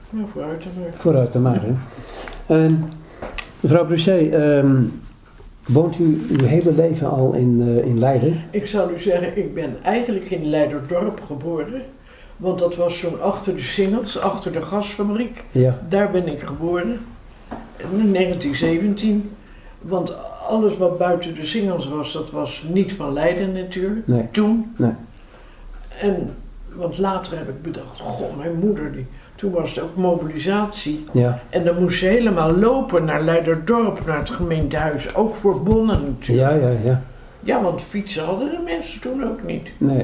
Nou, vooruit dan maar. Vooruit dan maar, hè. Mevrouw Brouchet, woont u uw hele leven al in Leiden? Ik zal u zeggen, ik ben eigenlijk in Leiderdorp geboren. Want dat was zo'n achter de Singels, achter de gasfabriek. Ja. Daar ben ik geboren. In 1917. Want alles wat buiten de Singels was, dat was niet van Leiden natuurlijk. Nee. Toen. Nee. Want later heb ik bedacht, goh, mijn moeder, toen was het ook mobilisatie. Ja. En dan moest ze helemaal lopen naar Leiderdorp, naar het gemeentehuis. Ook voor bonnen natuurlijk. Ja. Ja, want fietsen hadden de mensen toen ook niet. Nee.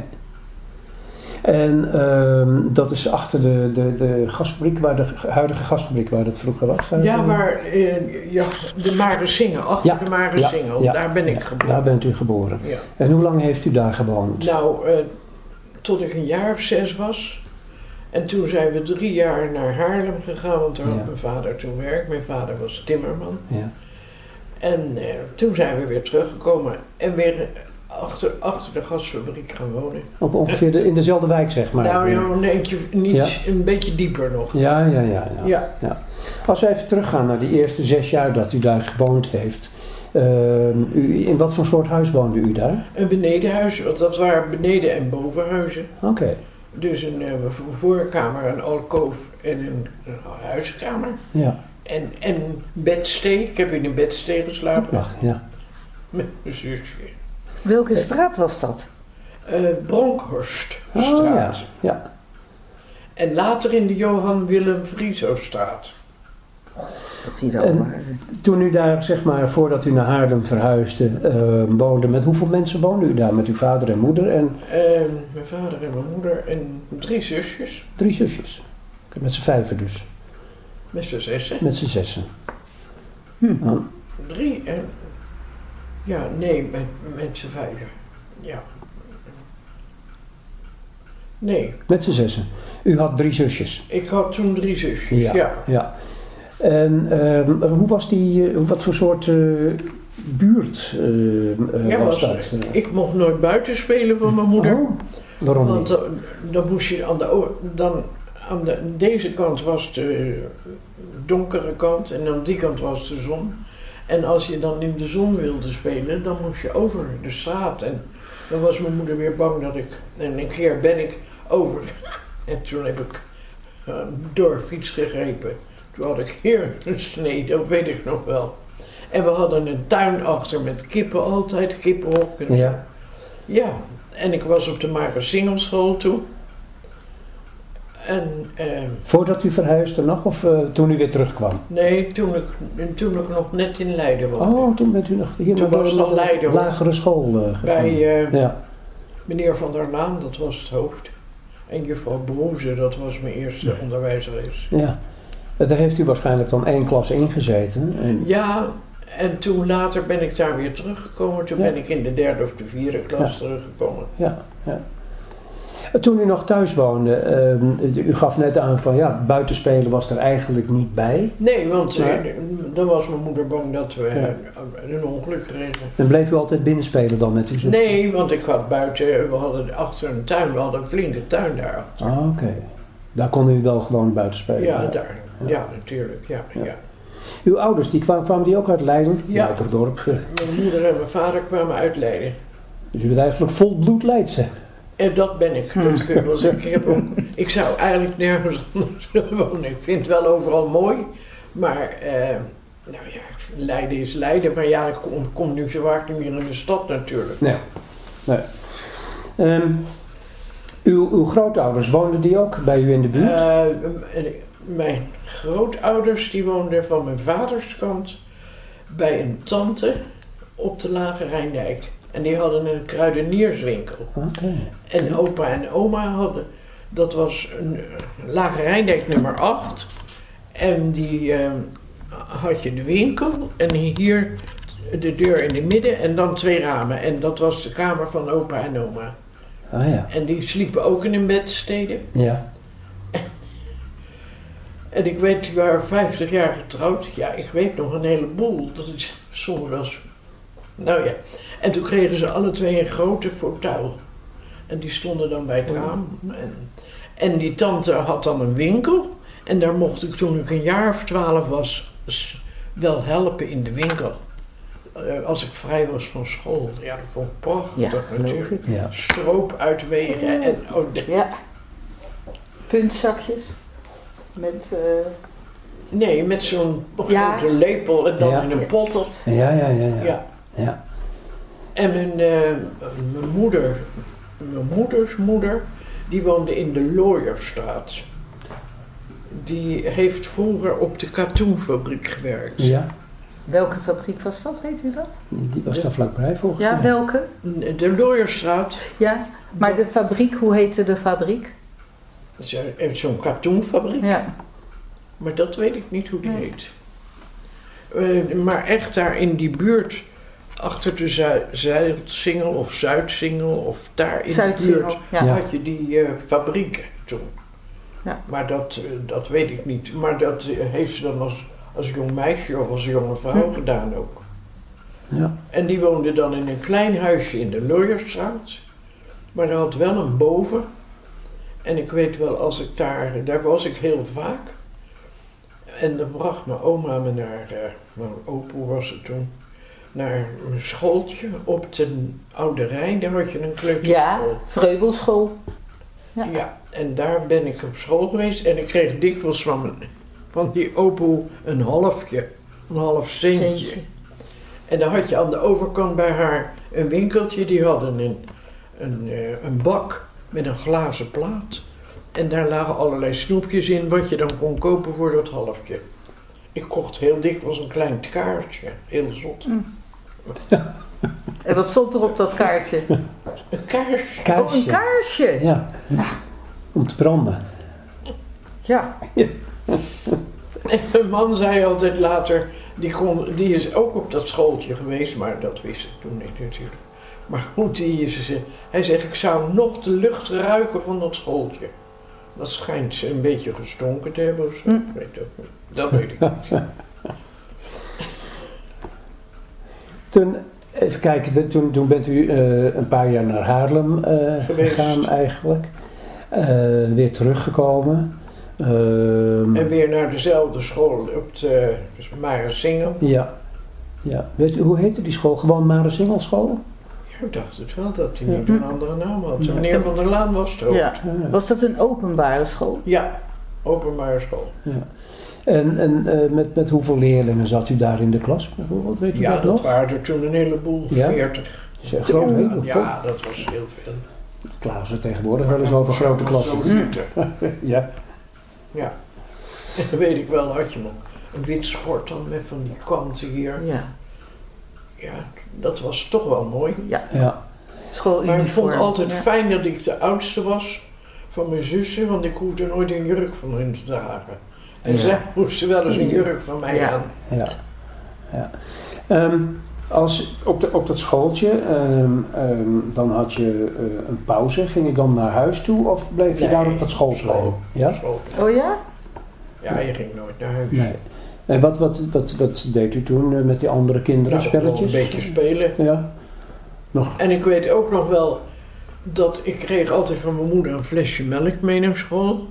En dat is achter de gasfabriek, waar de huidige gasfabriek, waar dat vroeger was? Ja, waar de Maresingel, achter de Maresingel, daar ben ik geboren. Daar bent u geboren. Ja. En hoe lang heeft u daar gewoond? Nou, tot ik een jaar of 6 was. En toen zijn we 3 jaar naar Haarlem gegaan, want daar had mijn vader toen werk. Mijn vader was timmerman. Ja. En toen zijn we weer teruggekomen en weer achter de gasfabriek gaan wonen. Op ongeveer in dezelfde wijk, zeg maar. Nou, een beetje dieper nog. Ja. Als we even teruggaan naar die eerste 6 jaar dat u daar gewoond heeft. In wat voor soort huis woonde u daar? Een benedenhuis, want dat waren beneden- en bovenhuizen. Oké. Dus een voorkamer, een alkoof en een huiskamer. Ja. En bedstee. Ik heb in een bedstee geslapen. Wacht, ja. Met mijn zusje. Welke straat was dat? Bronkhorststraat. Ja. En later in de Johan Willem Friesostraat. Dat die dan maar. Toen u daar, zeg maar, voordat u naar Haarlem verhuisde, woonde, met hoeveel mensen woonde u daar? Met uw vader en moeder? Mijn vader en mijn moeder en 3 zusjes. 3 zusjes. Met z'n 5 dus. Met z'n 6. Met z'n 6. 3 en... Ja, nee, met z'n 5. Ja. Nee. Met z'n 6. U had 3 zusjes. Ik had toen 3 zusjes, ja. En hoe was wat voor soort buurt was dat? Ik mocht nooit buiten spelen van mijn moeder. Oh, waarom want niet? Dan moest je aan deze kant was de donkere kant en aan die kant was de zon. En als je dan in de zon wilde spelen, dan moest je over de straat. En dan was mijn moeder weer bang dat ik... En een keer ben ik over... En toen heb ik door een fiets gegrepen. Toen had ik hier een snee, dat weet ik nog wel. En we hadden een tuin achter met kippen altijd, kippenhok en zo. Ja. Ja, en ik was op de Maresingelschool toen. En, voordat u verhuisde nog of toen u weer terugkwam? Nee, toen ik nog net in Leiden woonde. Oh, toen bent u nog hier toen was het al Leiden, lagere school gegaan. Bij meneer Van der Laan, dat was het hoofd. En juffrouw Broeze, dat was mijn eerste onderwijzeres. Ja, daar heeft u waarschijnlijk dan 1 klas ingezeten. Ja, en toen later ben ik daar weer teruggekomen. Toen ben ik in de 3e of de 4e klas teruggekomen. Ja. Toen u nog thuis woonde, u gaf net aan van buitenspelen was er eigenlijk niet bij. Nee, want dan was mijn moeder bang dat we een ongeluk kregen. En bleef u altijd binnenspelen dan met uw zus? Nee, want ik had buiten, we hadden achter een tuin, we hadden een flinke tuin daar. Ah, oké. Daar kon u wel gewoon buiten spelen? Ja, daar. Ja, natuurlijk. Ja. Uw ouders, kwamen die ook uit Leiden? Ja. Leiderdorp. Mijn moeder en mijn vader kwamen uit Leiden. Dus u bent eigenlijk vol bloed Leidse? En dat ben ik. Dat kun je wel zeggen. Ik zou eigenlijk nergens anders willen wonen. Ik vind het wel overal mooi. Maar, Leiden is Leiden. Maar ja, ik kom nu zo vaak niet meer in de stad natuurlijk. Nee. Uw grootouders, woonden die ook bij u in de buurt? Mijn grootouders, die woonden van mijn vaders kant bij een tante op de Lage Rijndijk. En die hadden een kruidenierswinkel. Okay. En opa en oma hadden, dat was een Lage Rijndijk nummer 8. En die had je de winkel en hier de deur in het midden en dan 2 ramen. En dat was de kamer van opa en oma. Ah, ja. En die sliepen ook in een bedstede. Ja. En ik weet, die waren 50 jaar getrouwd. Ja, ik weet nog een heleboel. Dat is soms wel zo. Nou ja. En toen kregen ze alle 2 een grote fauteuil. En die stonden dan bij het raam. En die tante had dan een winkel. En daar mocht ik toen ik een jaar of 12 was wel helpen in de winkel. Als ik vrij was van school. Ja, dat vond ik prachtig natuurlijk. Ja. Stroop uitwegen en... Ja. Puntzakjes. Met... Nee, met zo'n grote lepel en dan in een pot. Ja. En mijn moeders moeder, die woonde in de Looierstraat. Die heeft vroeger op de katoenfabriek gewerkt. Ja. Welke fabriek was dat, weet u dat? Die was daar vlakbij volgens mij. Ja, welke? De Looierstraat. Ja, maar de fabriek, hoe heette de fabriek? Dat is zo'n katoenfabriek. Ja. Maar dat weet ik niet hoe die heet. Maar echt daar in die buurt, achter de Zuidsingel of Zuidsingel of daar in de buurt, had je die fabriek toen. Ja. Maar dat weet ik niet. Maar dat heeft ze dan als jong meisje of als jonge vrouw gedaan ook. Ja. En die woonde dan in een klein huisje in de Looierstraat. Maar dat had wel een boven. En ik weet wel, als ik daar was ik heel vaak. En dan bracht mijn oma me naar, mijn opa was het toen, naar een schooltje op de Oude Rijn. Daar had je een kleuterschool. Ja, Vreubelschool. Ja, en daar ben ik op school geweest en ik kreeg dikwijls van die opa een half centje. En dan had je aan de overkant bij haar een winkeltje, die hadden een bak met een glazen plaat. En daar lagen allerlei snoepjes in wat je dan kon kopen voor dat halfje. Ik kocht heel dikwijls een klein kaartje, heel zot. En wat stond er op dat kaartje? Een kaarsje. Oh, een kaarsje! Ja, om te branden. Ja. En mijn man zei altijd later, die is ook op dat schooltje geweest, maar dat wist ik toen niet natuurlijk. Maar goed, hij zegt, ik zou nog de lucht ruiken van dat schooltje. Dat schijnt een beetje gestonken te hebben of zo. Ik weet het ook niet. Dat weet ik niet. Toen, even kijken, toen bent u een paar jaar naar Haarlem gegaan eigenlijk. Weer teruggekomen. En weer naar dezelfde school op de Maresingel. Ja. Weet u, hoe heette die school? Gewoon Maresingelschool? Ik dacht het wel dat hij niet een andere naam had. Meneer Van der Laan was het hoofd. Ja. Was dat een openbare school? Ja, openbare school. Ja. En met hoeveel leerlingen zat u daar in de klas bijvoorbeeld? Weet u dat nog? Waren er toen een heleboel, 40. Dat is echt groot, hè? Ja, dat was heel veel. Klagen ze tegenwoordig wel eens over grote klassen. Ja. Ja. En dan weet ik wel, had je nog een wit schort dan met van die kanten hier. Ja. Ja, dat was toch wel mooi. Ja. Maar ik vond het altijd fijn dat ik de oudste was van mijn zussen, want ik hoefde nooit een jurk van hun te dragen. En zij moesten wel eens een jurk van mij aan. Ja. Als op dat schooltje, dan had je een pauze. Ging je dan naar huis toe of bleef je daar op dat schoolplein? Ja? Oh ja? Ja, je ging nooit naar huis. Nee. En wat deed u toen met die andere kinderen? Spelletjes? Een beetje spelen. Ja. Nog. En ik weet ook nog wel dat ik kreeg altijd van mijn moeder een flesje melk mee naar school.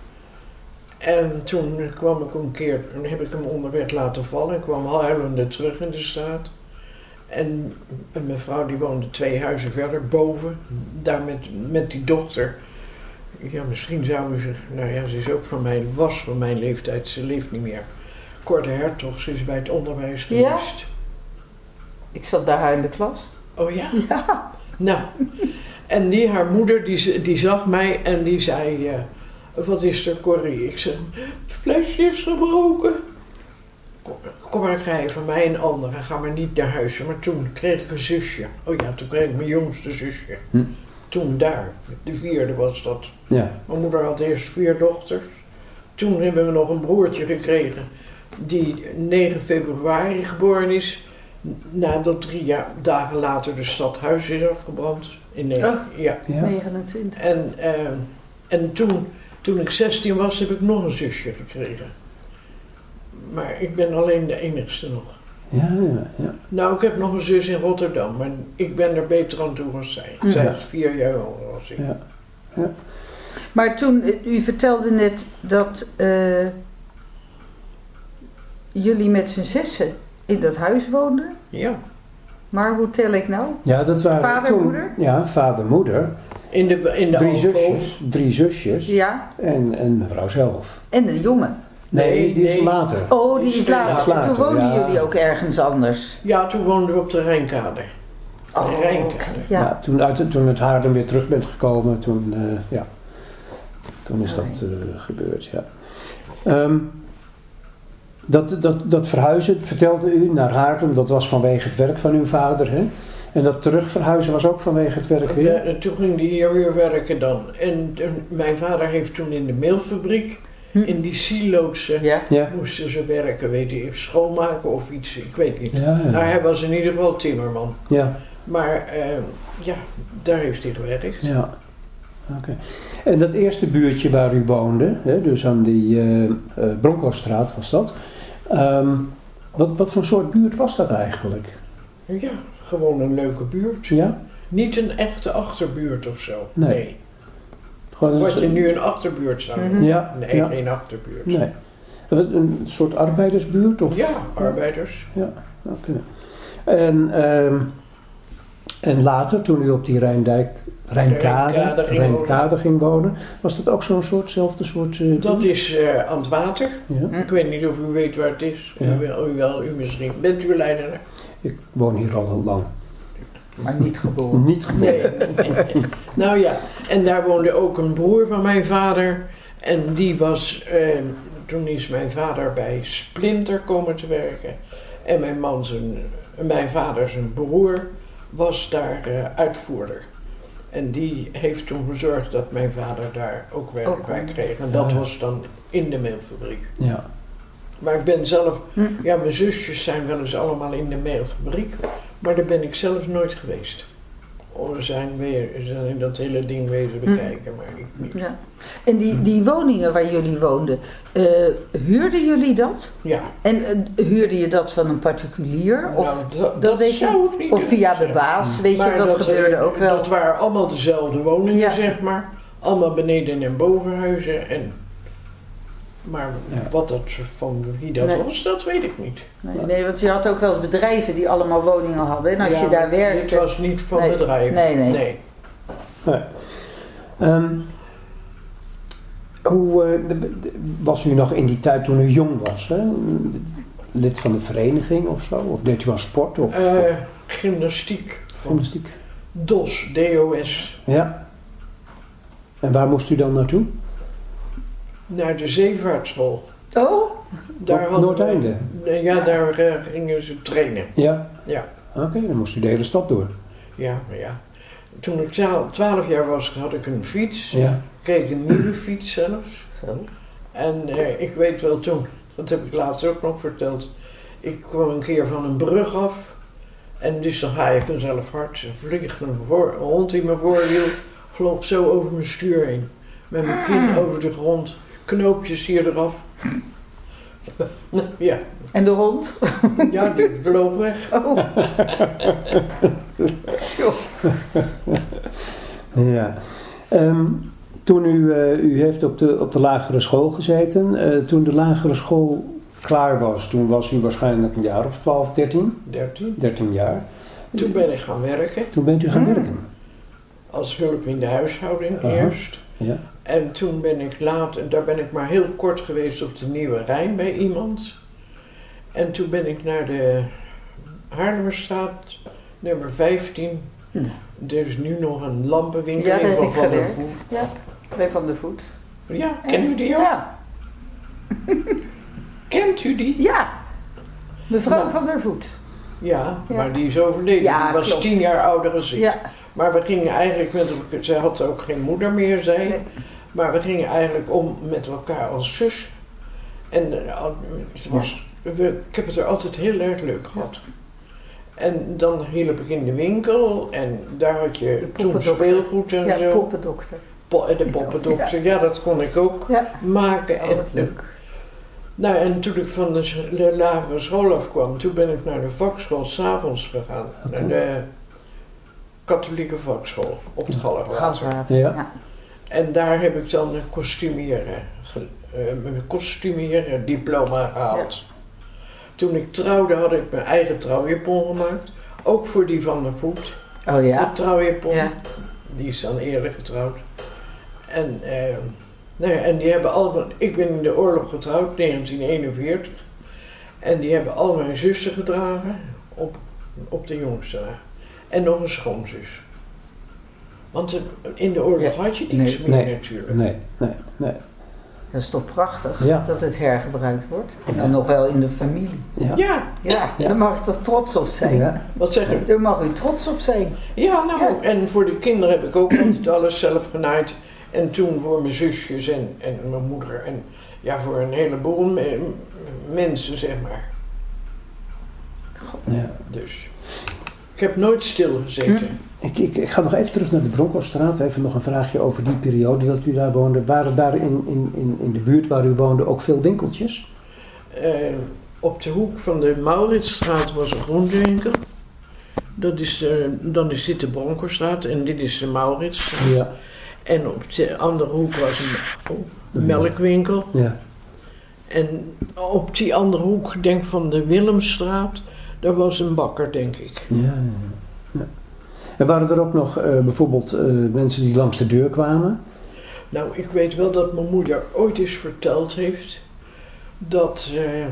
En toen kwam ik een keer, heb ik hem onderweg laten vallen en kwam huilende terug in de straat. En een mevrouw die woonde 2 huizen verder boven, daar met die dochter. Ja, misschien zou u zich, nou ja, ze is ook was van mijn leeftijd, ze leeft niet meer. Cor Hertog, ze is bij het onderwijs geweest. Ja? Ik zat bij haar in de klas. Oh ja? Ja. Nou, en haar moeder, die zag mij en die zei, wat is er, Corrie? Ik zeg, het flesje is gebroken. Kom maar, krijg je van mij een andere, ga maar niet naar huis. Maar toen kreeg ik een zusje. Oh ja, toen kreeg ik mijn jongste zusje. Toen daar, de 4e was dat. Ja. Mijn moeder had eerst 4 dochters. Toen hebben we nog een broertje gekregen die 9 februari geboren is. Nadat 3 dagen later de stadhuis is afgebrand. In 29. En toen ik 16 was, heb ik nog een zusje gekregen. Maar ik ben alleen de enigste nog. Ja. Nou, ik heb nog een zus in Rotterdam, maar ik ben er beter aan toe als zij. Zij is 4 jaar jonger als ik. Ja. Maar toen, u vertelde net dat jullie met z'n zessen in dat huis woonden. Ja. Maar hoe tel ik nou? Ja, dat waren Vader, toen, moeder? Ja, vader, moeder. In de Drie zusjes. Ja. En mevrouw zelf. En een jongen. Nee, die is later. Oh, die is later. Toen woonden ja. jullie ook ergens anders. Ja, toen woonden we op de Rijnkade. Oh, Rijnkade. Ja. Ja, toen het Haarlem weer terug bent gekomen, toen is dat gebeurd. Ja. Dat verhuizen, vertelde u, naar Haarlem, dat was vanwege het werk van uw vader, hè? En dat terugverhuizen was ook vanwege het werk weer? Toen ging hij hier weer werken dan. En mijn vader heeft toen in de meelfabriek, in die silo's, moesten ze werken, weet je, schoonmaken of iets, ik weet niet. Ja. Nou, hij was in ieder geval timmerman. Ja. Maar daar heeft hij gewerkt. Ja. Oké. En dat eerste buurtje waar u woonde, hè, dus aan die Bronkhorststraat was dat. Wat voor soort buurt was dat eigenlijk? Ja, gewoon een leuke buurt. Ja? Niet een echte achterbuurt of zo. Nee. Gewoon Wat je nu een achterbuurt zou noemen. Ja. Nee, Ja. geen achterbuurt. Nee. Een soort arbeidersbuurt? Of? Ja, arbeiders. Ja, oké. En later, toen u op die Rijnkade ging wonen, was dat ook zo'nzelfde soort... Dat is aan het water. Ja. Ik weet niet of u weet waar het is. Ja. U misschien. Bent u Leidenaar? Ik woon hier al heel lang. Maar niet geboren. Niet geboren. Nee. Nou ja, en daar woonde ook een broer van mijn vader. En die was... toen is mijn vader bij Splinter komen te werken. En mijn vader zijn broer was daar uitvoerder. En die heeft toen gezorgd dat mijn vader daar ook werk bij kreeg. En dat was dan in de meelfabriek. Ja. Maar ik ben zelf... Ja, mijn zusjes zijn wel eens allemaal in de meelfabriek. Maar daar ben ik zelf nooit geweest. We zijn in dat hele ding wezen bekijken, maar ik niet. Ja. En die woningen waar jullie woonden, huurden jullie dat? Ja. En huurde je dat van een particulier? Of, Nou, dat weet zou je, ik niet of via durven de baas, weet maar je, dat gebeurde ook wel. Dat waren allemaal dezelfde woningen, Ja. zeg maar. Allemaal beneden- en bovenhuizen. Maar wat dat van wie dat was, dat weet ik niet. Nee, want je had ook wel eens bedrijven die allemaal woningen hadden. En als je daar werkte... Dit was niet van bedrijven. Nee. Hoe was u nog in die tijd toen u jong was? Hè? Lid van de vereniging of zo? Of deed u aan sport? Of gymnastiek. Gymnastiek. DOS, DOS. Ja. En waar moest u dan naartoe? Naar de zeevaartschool. Oh? Daar op Noordeinde? Ja, daar gingen ze trainen. Ja? Ja. Oké, dan moest u de hele stad door. Ja. Toen ik 12 jaar was, had ik een fiets. Ja. Kreeg ik een nieuwe fiets zelfs. Zo. En ik weet wel toen, dat heb ik laatst ook nog verteld. Ik kwam een keer van een brug af. En dus dan ga je vanzelf hard. Er vliegt een hond in mijn voorwiel. Vloog zo over mijn stuur heen. Met mijn kin over de grond. Knoopjes hier eraf. Ja. En de hond? Ja, die vloog weg. Oh. Ja. Toen u heeft op de lagere school gezeten. Toen de lagere school klaar was, toen was u waarschijnlijk een jaar of 12, 13? 13 jaar. Toen ben ik gaan werken. Toen bent u gaan werken? Als hulp in de huishouding eerst. Ja. En toen ben ik daar ben ik maar heel kort geweest op de Nieuwe Rijn bij iemand. En toen ben ik naar de Haarlemmerstraat, nummer 15. Er is nu nog een lampenwinkel in van Van der Voet. Ja, bij Van der Voet. Ja, kent u die ook? Ja. Kent u die? Ja. Mevrouw Van der Voet. Ja, maar die is overleden. Ja, die was klopt. 10 jaar ouder als ik. Ja. Maar we gingen eigenlijk ze had ook geen moeder meer, zei. Nee. Maar we gingen eigenlijk om met elkaar als zus. En ik heb het er altijd heel erg leuk gehad. En dan hielp ik in de winkel en daar had je toen speelgoed en zo. Ja, poppendokter. De poppendokter, ja, dat kon ik ook maken. Oh, wat leuk. Nou, en toen ik van de lagere school afkwam, toen ben ik naar de vakschool 's avonds gegaan. Naar de katholieke vakschool op het Galgenwater. Ja. En daar heb ik dan mijn kostumieren diploma gehaald. Ja. Toen ik trouwde had ik mijn eigen trouwjapon gemaakt. Ook voor die van de Voet. Oh ja? De trouwjapon. Ja. Die is dan eerder getrouwd. En, en die hebben allemaal... Ik ben in de oorlog getrouwd, 1941. En die hebben al mijn zussen gedragen op de jongste na. En nog een schoonzus. Want in de oorlog had je niks meer natuurlijk. Nee. Dat is toch prachtig Ja. dat het hergebruikt wordt. En dan nog wel in de familie. Ja, Ja, daar mag je toch trots op zijn. Ja. wat zeg ik? Daar mag u trots op zijn. Ja, nou, Ja. en voor de kinderen heb ik ook altijd alles zelf genaaid. En toen voor mijn zusjes en mijn moeder. En ja, voor een heleboel mensen, zeg maar. Ja. Dus ik heb nooit stilgezeten. Ik ga nog even terug naar de Bronkhorststraat. Even nog een vraagje over die periode dat u daar woonde. Waren daar in de buurt waar u woonde ook veel winkeltjes? Op de hoek van de Mauritsstraat was een groentewinkel. Dan is dit de Bronkhorststraat en dit is de Mauritsstraat. Ja. En op de andere hoek was een melkwinkel. Ja. En op die andere hoek, denk van de Willemstraat, daar was een bakker, denk ik. Ja. En waren er ook nog bijvoorbeeld mensen die langs de deur kwamen? Nou, ik weet wel dat mijn moeder ooit eens verteld heeft dat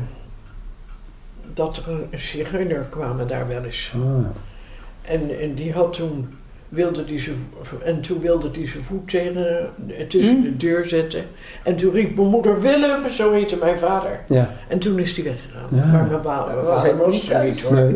er een zigeuner kwamen daar wel eens. Ah. En die had toen, wilde die zijn voet tussen de deur zetten. En toen riep mijn moeder, Willem, zo heette mijn vader. Ja. En toen is hij weggegaan. Ja. Maar mijn vader was was helemaal niet er niet hoor. Nee.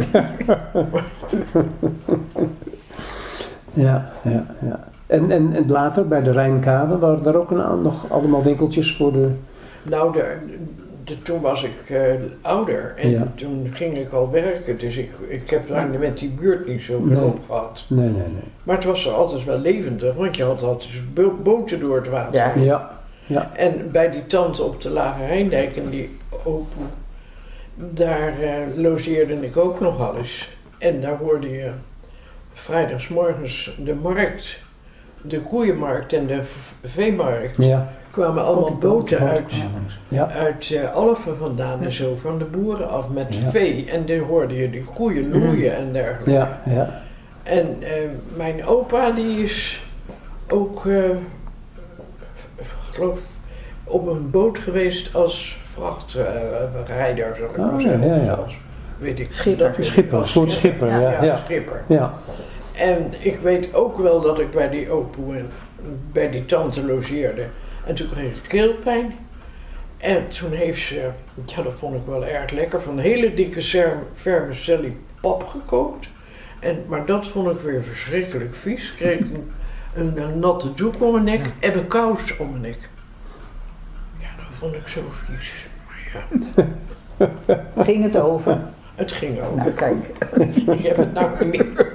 Ja. En later bij de Rijnkade waren daar ook nog allemaal winkeltjes voor de... Nou, toen was ik ouder en Ja. toen ging ik al werken. Dus ik heb daar met die buurt niet zo Nee. op gehad. Nee. Maar het was er altijd wel levendig, want je had altijd boten door het water. Ja. Ja. En bij die tante op de Lage Rijndijk en die Opoe, daar logeerde ik ook nog wel eens. En daar hoorde je vrijdagsmorgens de markt, de koeienmarkt en de veemarkt. Ja. Kwamen allemaal boten uit Ja. Alphen vandaan en zo, van de boeren af met Ja. vee. En dan hoorde je die koeien loeien en dergelijke. Ja. En mijn opa die is ook, ik geloof, op een boot geweest als vrachtrijder, zal ik maar zeggen. Ja. Of als, weet ik. Schipper. Schipper, een soort schipper. Ja. Schipper. Ja. En ik weet ook wel dat ik bij die opoe en bij die tante logeerde. En toen kreeg ik keelpijn. En toen heeft ze, ja dat vond ik wel erg lekker, van hele dikke vermicelli pap gekookt. Maar dat vond ik weer verschrikkelijk vies. Ik kreeg een natte doek om mijn nek en een kous om mijn nek. Ja, dat vond ik zo vies. Maar ja, Ging het over? het ging ook. Nou, kijk. Ik heb het nou niet meer.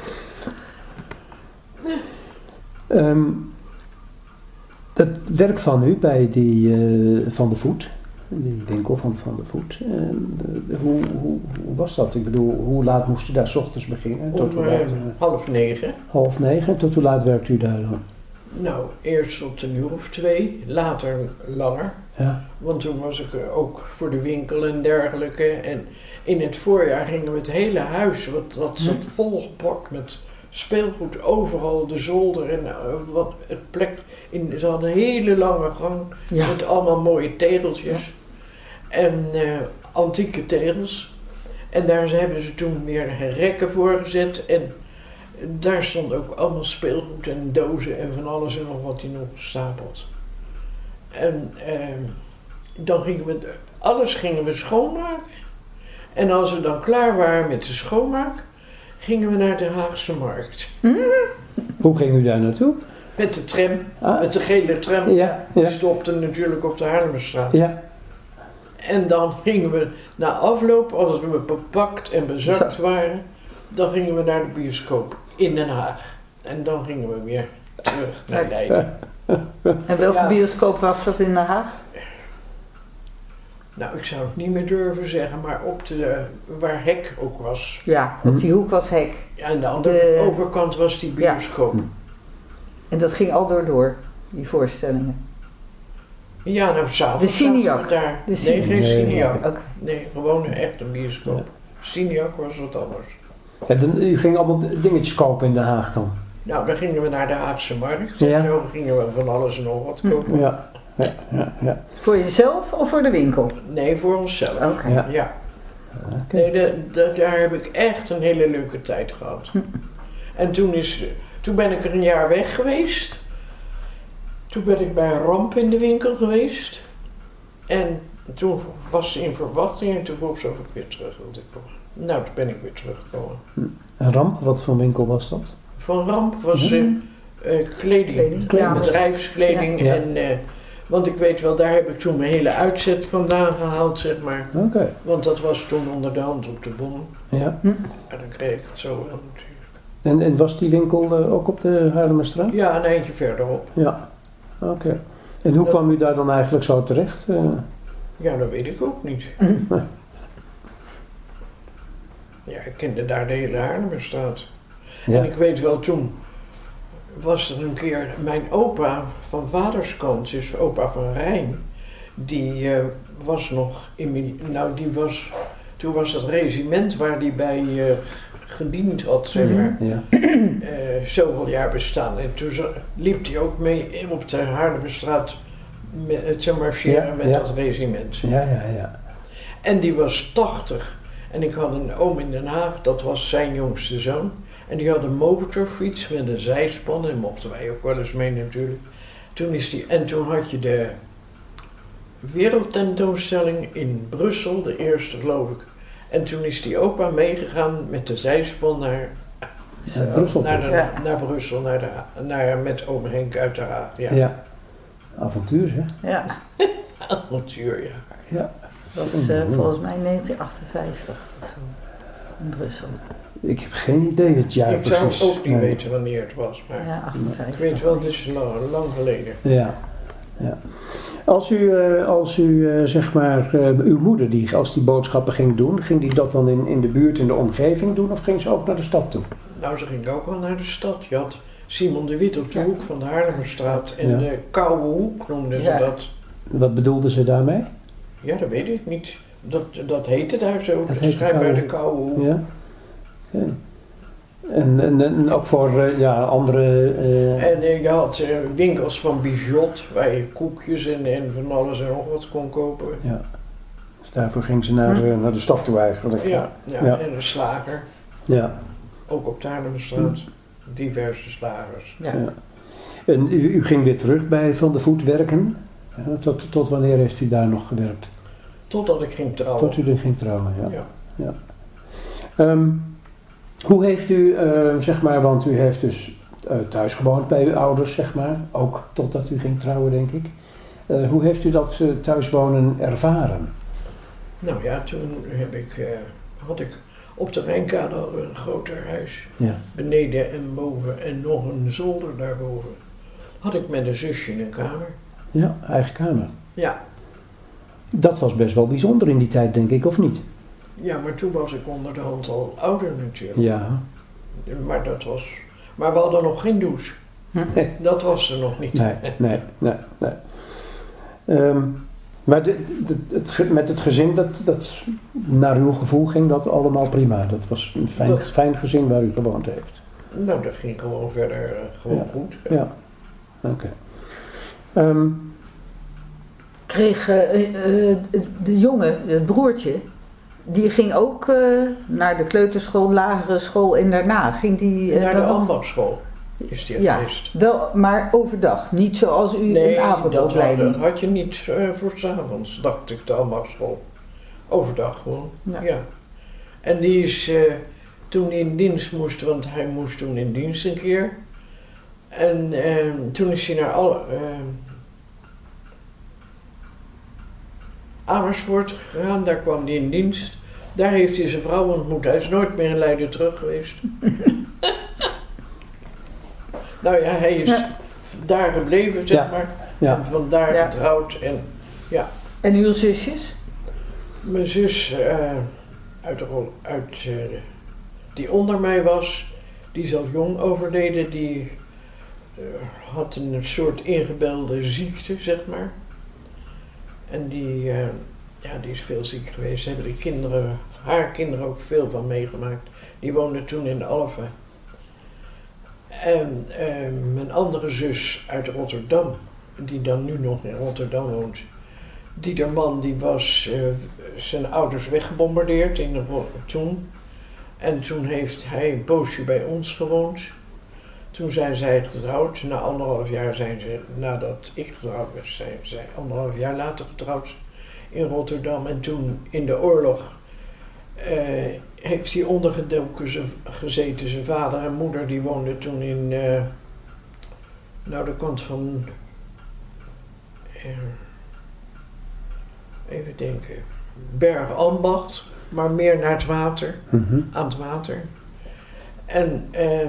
Het werk van u bij die Van de Voet, die winkel van de Voet, hoe was dat? Ik bedoel, hoe laat moest u daar 's ochtends beginnen? Tot hoe laat, 8:30. 8:30. Tot hoe laat werkt u daar dan? Nou, eerst tot 1:02, later langer. Ja. Want toen was ik ook voor de winkel en dergelijke. En in het voorjaar gingen we het hele huis, dat zat volgepakt met speelgoed overal, de zolder en wat het plek. Ze hadden een hele lange gang met allemaal mooie tegeltjes. En antieke tegels. En daar hebben ze toen weer rekken voor gezet. En daar stond ook allemaal speelgoed en dozen en van alles en nog wat die nog gestapeld. En dan gingen we schoonmaken. En als we dan klaar waren met de schoonmaak, gingen we naar de Haagse Markt. Hoe ging u daar naartoe? Met de tram, Ah. met de gele tram. Ja. Die stopte natuurlijk op de Haarlemmerstraat. Ja. En dan gingen we na afloop, als we bepakt en bezakt waren, dan gingen we naar de bioscoop in Den Haag. En dan gingen we weer terug naar Leiden. En welke bioscoop was dat in Den Haag? Nou, ik zou het niet meer durven zeggen, maar waar Hek ook was. Ja, op die hoek was Hek. Ja, aan de andere overkant was die bioscoop. En dat ging al door. die voorstellingen? Ja, nou, s'avonds. De Cineac. Daar. De Nee, geen Nee. Cineac. Oké. Nee, gewoon echt een bioscoop. Cineac was wat anders. Ja, u ging allemaal dingetjes kopen in Den Haag dan? Nou, dan gingen we naar de Haagse Markt. Ja. En zo gingen we van alles en nog wat kopen. Ja. Ja. Voor jezelf of voor de winkel? Nee, voor onszelf. Oké. Ja. Ja. Oké. Nee, daar heb ik echt een hele leuke tijd gehad. En toen ben ik er een jaar weg geweest. Toen ben ik bij een ramp in de winkel geweest. En toen was ze in verwachting en toen vroeg ze of ik weer terug wilde komen. Nou, toen ben ik weer teruggekomen. Een ramp, wat voor winkel was dat? Van ramp was kleding, Ja. bedrijfskleding. Ja. En, want ik weet wel, daar heb ik toen mijn hele uitzet vandaan gehaald, zeg maar. Oké. Want dat was toen onder de hand op de bon. Ja. En dan kreeg ik het zo wel natuurlijk. En was die winkel ook op de Haarlemmerstraat? Ja, een eindje verderop. Ja. Oké. En hoe kwam u daar dan eigenlijk zo terecht? Ja, dat weet ik ook niet. Ja, ik kende daar de hele Haarlemmerstraat. Ja. En ik weet wel, toen was er een keer mijn opa van vaderskant, dus opa van Rijn, die was nog toen was het regiment waar die bij gediend had, zeg maar, Ja. zoveel jaar bestaan. En toen liep hij ook mee op de Haarlemmerstraat te marcheren met dat regiment. Ja. En die was 80. En ik had een oom in Den Haag, dat was zijn jongste zoon. En die had een motorfiets met een zijspan en mochten wij ook wel eens mee natuurlijk. Toen had je de wereldtentoonstelling in Brussel, de eerste geloof ik. En toen is die opa meegegaan met de zijspan naar Brussel. naar Brussel, met oom Henk uit de Haag. Ja. Ja. Avontuur, hè? Ja, Avontuur, ja. Ja. dat was volgens mij 1958 of zo, in Brussel. Ik heb geen idee het jaar Ik precies. zou ook niet Nee. weten wanneer het was, maar Ja, 58. ik weet wel, het is lang geleden. Ja. Als u zeg maar, uw moeder, als die boodschappen ging doen, ging die dat dan in de buurt, in de omgeving doen of ging ze ook naar de stad toe? Nou, ze ging ook wel naar de stad. Je had Simon de Wit op de hoek van de Haarlemmerstraat en Ja. de Koude Hoek noemden ze Ja. dat. Wat bedoelde ze daarmee? Ja, dat weet ik niet. Dat heette daar zo. Dat Dat heette schijnbaar Koude de Koude Hoek. Ja. Oké. En ook voor andere... En je had winkels van Bijot, waar je koekjes en van alles en nog wat kon kopen. Ja. Dus daarvoor ging ze naar de stad toe eigenlijk. Ja, Ja. en een slager. Ja. Ook op de Haarlemmerstraat. Diverse slagers. Ja. Ja. En u ging weer terug bij Van de Voet werken. Ja, tot wanneer heeft u daar nog gewerkt? Totdat ik ging trouwen. Tot u er ging trouwen, ja. Ja. Hoe heeft u, zeg maar, want u heeft dus thuis gewoond bij uw ouders, zeg maar. Ook totdat u ging trouwen, denk ik. Hoe heeft u dat thuiswonen ervaren? Nou ja, toen had ik op de Rijnkade hadden we een groter huis. Ja. Beneden en boven en nog een zolder daarboven. Had ik met een zusje in een kamer. Ja, eigen kamer. Ja. Dat was best wel bijzonder in die tijd, denk ik, of niet? Ja, maar toen was ik onderhand al ouder natuurlijk. Ja. Maar we hadden nog geen douche. Nee. Dat was er nog niet. Nee. Maar met het gezin, dat naar uw gevoel ging dat allemaal prima. Dat was een fijn gezin waar u gewoond heeft. Nou, dat ging gewoon verder goed. Ja, oké. Kreeg de jongen, het broertje, die ging ook naar de kleuterschool, lagere school en daarna ging die... Naar de dan nog- ambachtschool is die Ja, geweest. wel, maar overdag. Niet zoals u Nee, een avondopleiding. dat had je niet voor 's avonds, dacht ik, de ambachtschool. Overdag gewoon, ja. En die is toen in dienst moest, want hij moest toen in dienst een keer. En toen is hij naar Amersfoort gegaan, daar kwam hij in dienst. Daar heeft hij zijn vrouw ontmoet. Hij is nooit meer in Leiden terug geweest. Nou ja, hij is daar gebleven, zeg maar. Ja. En vandaar getrouwd. En uw zusjes? Mijn zus, die onder mij was, die is al jong overleden. Die had een soort ingebelde ziekte, zeg maar. En die is veel ziek geweest. Daar hebben haar kinderen ook veel van meegemaakt. Die woonden toen in Alphen. En mijn andere zus uit Rotterdam, die dan nu nog in Rotterdam woont. Die man die was zijn ouders weggebombardeerd toen. En toen heeft hij een poosje bij ons gewoond. Toen zijn zij getrouwd. Na 1,5 jaar zijn ze, nadat ik getrouwd was, zijn zij 1,5 jaar later getrouwd in Rotterdam. En toen in de oorlog heeft hij ondergedoken gezeten. Zijn vader en moeder die woonden toen in de kant van even denken, Bergambacht, maar meer naar het water, aan het water. En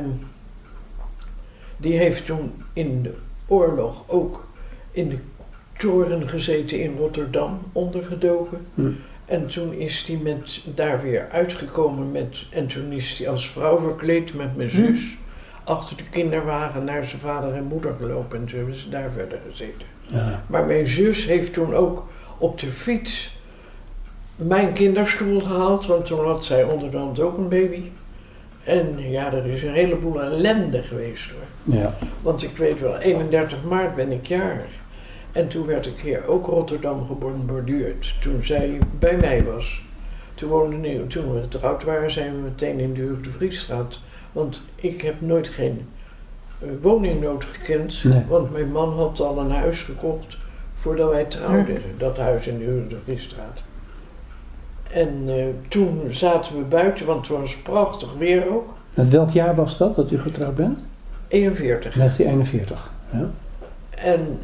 die heeft toen in de oorlog ook in de toren gezeten in Rotterdam, ondergedoken. En toen is hij daar weer uitgekomen en toen is hij als vrouw verkleed met mijn zus achter de kinderwagen naar zijn vader en moeder gelopen en toen hebben ze daar verder gezeten. Ja. Maar mijn zus heeft toen ook op de fiets mijn kinderstoel gehaald, want toen had zij onderhand ook een baby. En ja, er is een heleboel ellende geweest hoor. Ja. Want ik weet wel, 31 maart ben ik jarig. En toen werd ik hier ook Rotterdam gebombardeerd. Toen zij bij mij was. Toen we getrouwd waren, zijn we meteen in de Huub de Vriesstraat. Want ik heb nooit geen woningnood gekend. Nee. Want mijn man had al een huis gekocht voordat wij trouwden. Dat huis in de Huub de Vriesstraat. En toen zaten we buiten, want het was prachtig weer ook. Met welk jaar was dat u getrouwd bent? 41. 1941, ja. En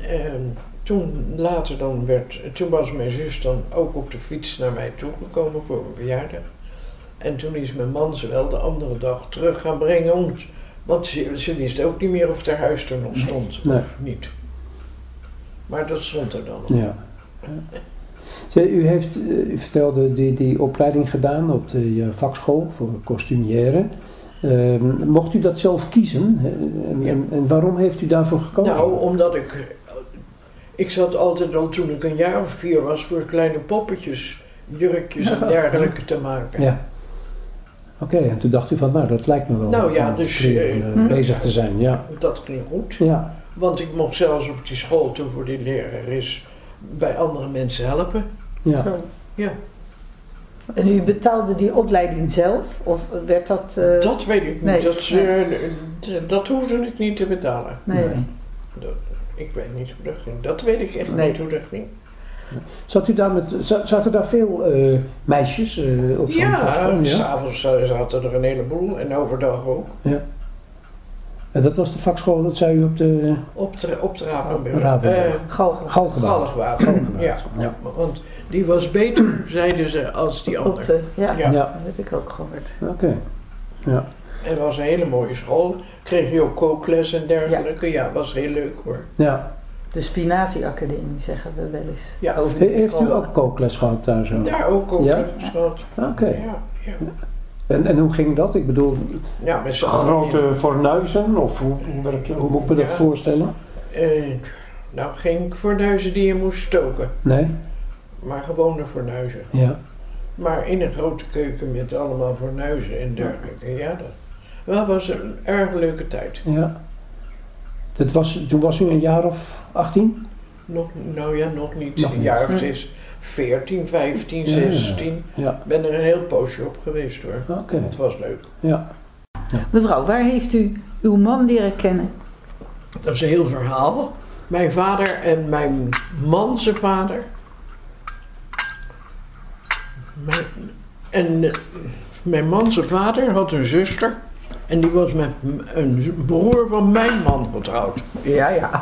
toen was mijn zus dan ook op de fiets naar mij toegekomen voor mijn verjaardag. En toen is mijn man ze wel de andere dag terug gaan brengen, want ze wist ook niet meer of haar huis er nog stond of niet. Maar dat stond er dan nog. Ja. U vertelde die opleiding gedaan op de vakschool voor kostumière. Mocht u dat zelf kiezen? En waarom heeft u daarvoor gekozen? Nou, omdat ik zat altijd al toen ik een jaar of 4 was voor kleine poppetjes, jurkjes en dergelijke te maken. Ja. Oké, en toen dacht u van, dat lijkt me wel bezig te zijn. Ja. Dat ging goed. Ja. Want ik mocht zelfs op die school toen voor die lerares bij andere mensen helpen. Ja. Ja. En u betaalde die opleiding zelf? Of werd dat... Dat weet ik niet. Dat hoefde ik niet te betalen. Nee. Ik weet niet hoe dat ging. Dat weet ik echt niet hoe dat ging. Zaten daar veel meisjes op zo'n vakschool? Ja, s'avonds zaten er een heleboel en overdag ook. Ja. En dat was de vakschool, dat zei u op de... Op de Rapenburg. Galgenwaard. Ja, want die was beter, zeiden ze, als die andere. Ja, dat heb ik ook gehoord. Oké. Ja. En het was een hele mooie school. Kreeg je ook kookles en dergelijke. Ja, was heel leuk hoor. Ja. De Spinazie-academie zeggen we wel eens. Ja. Heeft u ook kookles gehad daar zo? Daar ook kookles gehad. Oké. Ja. En hoe ging dat? Ik bedoel, met grote fornuizen? Of hoe moet ik me dat voorstellen? Geen fornuizen die je moest stoken. Nee? Maar gewone fornuizen. Ja. Maar in een grote keuken met allemaal fornuizen en dergelijke. Ja, dat was een erg leuke tijd. Ja. Toen was u een jaar of 18? Nog niet. Een jaar of 14, 15, 16. Ja. Ben er een heel poosje op geweest hoor. Okay. Het was leuk. Ja. Mevrouw, waar heeft u uw man leren kennen? Dat is een heel verhaal. Mijn vader en mijn man zijn vader. Mijn man zijn vader had een zuster. En die was met een broer van mijn man getrouwd. Ja.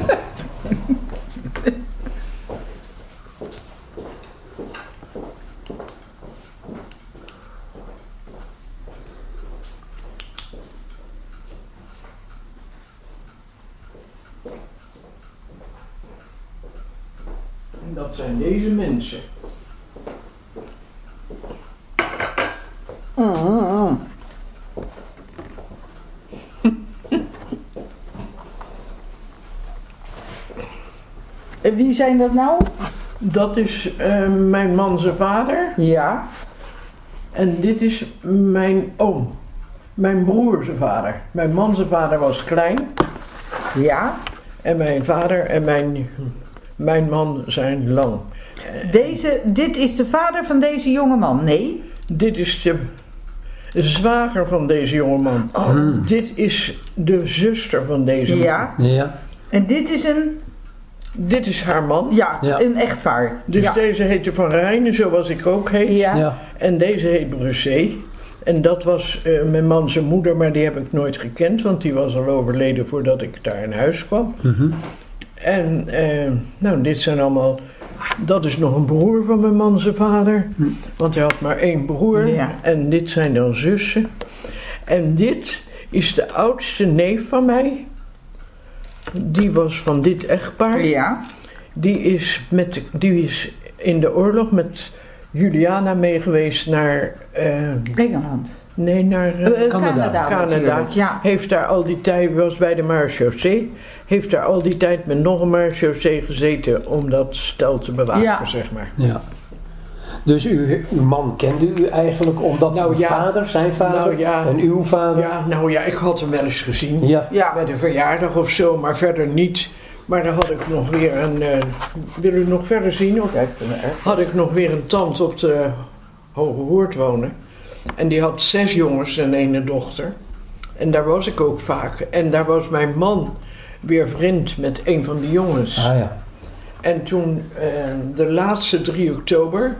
En dat zijn deze mensen. En wie zijn dat nou? Dat is mijn man zijn vader. Ja. En dit is mijn oom. Mijn broer zijn vader. Mijn man zijn vader was klein. Ja. En mijn vader en mijn man zijn lang. Dit is de vader van deze jongeman, nee? Dit is de zwager van deze jongeman. Oh. Dit is de zuster van deze man. Ja. Ja. En dit is een... Dit is haar man. Ja, Ja. een echtpaar. Dus ja. deze heette Van Rijnen, zoals ik ook heet. Ja. Ja. En deze heet Bressé. En dat was mijn man zijn moeder, maar die heb ik nooit gekend, want die was al overleden voordat ik daar in huis kwam. Mhm. En nou, dit zijn allemaal... Dat is nog een broer van mijn man zijn vader, want hij had maar 1 broer. Ja. En dit zijn dan zussen. En dit is de oudste neef van mij. Die was van dit echtpaar. Ja. Die is in de oorlog met Juliana mee geweest naar... Engeland. nee, naar Canada. Canada. Natuurlijk, ja. Heeft daar al die tijd, was bij de marechaussee. Heeft daar al die tijd met nog een marechaussee gezeten om dat stel te bewaken, Ja. zeg maar. Ja. Dus uw man kende u eigenlijk omdat Nou, uw ja. vader, zijn vader Nou, ja. en uw vader... Ja, nou ja, ik had hem wel eens gezien. Ja. Ja. Bij de verjaardag of zo, maar verder niet. Maar dan had ik nog weer een... wil u nog verder zien? Of had ik nog weer een tante op de Hoge Woerd wonen. En die had 6 jongens en 1 dochter. En daar was ik ook vaak. En daar was mijn man weer vriend met een van die jongens. Ah ja. En toen, de laatste 3 oktober...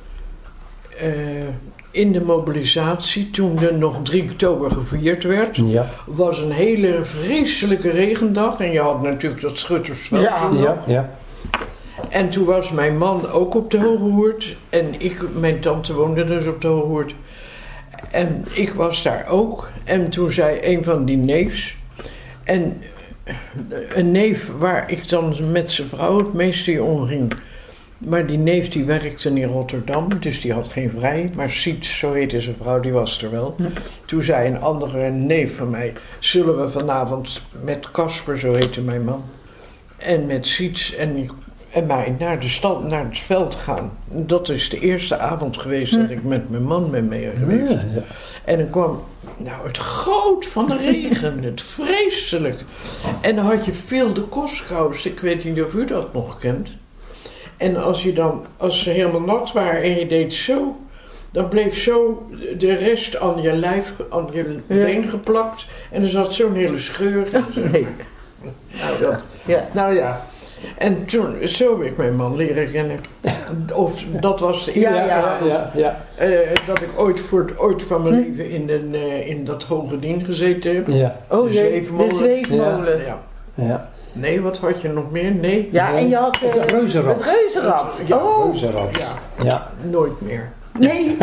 in de mobilisatie, toen er nog 3 oktober gevierd werd... Ja. was een hele vreselijke regendag. En je had natuurlijk dat schuttersveld. Ja. toen nog. Ja. Ja. En toen was mijn man ook op de Hoge Woerd. En mijn tante woonde dus op de Hoge Woerd. En ik was daar ook. En toen zei een van die neefs... En een neef waar ik dan met zijn vrouw het meeste in omging... Maar die neef die werkte in Rotterdam, dus die had geen vrij. Maar Siet, zo heette zijn vrouw, die was er wel. Toen zei een andere neef van mij... Zullen we vanavond met Casper, zo heette mijn man... En met Siets en mij naar de stad, naar het veld gaan. Dat is de eerste avond geweest dat ik met mijn man ben mee geweest. Ja, ja. En dan kwam het goot van de regen, het vreselijk. En dan had je veel de kostkous, ik weet niet of u dat nog kent. En als ze helemaal nat waren en je deed zo, dan bleef zo de rest aan je lijf, aan je been geplakt. En er zat zo'n hele scheur in. Nee. Nou ja. En toen, zo heb ik mijn man leren kennen. Of dat was de eerste Ja. dat ik ooit van mijn leven in dat hoge dien gezeten heb. Ja. Oh De jee, zweefmolen. de zweefmolen. Ja. Ja. Nee, wat had je nog meer? Nee. Ja, en je had Het reuzenrad. Het reuzenrad. Ja, Oh, Reuzenrad. Ja, Ja. nooit meer. nee.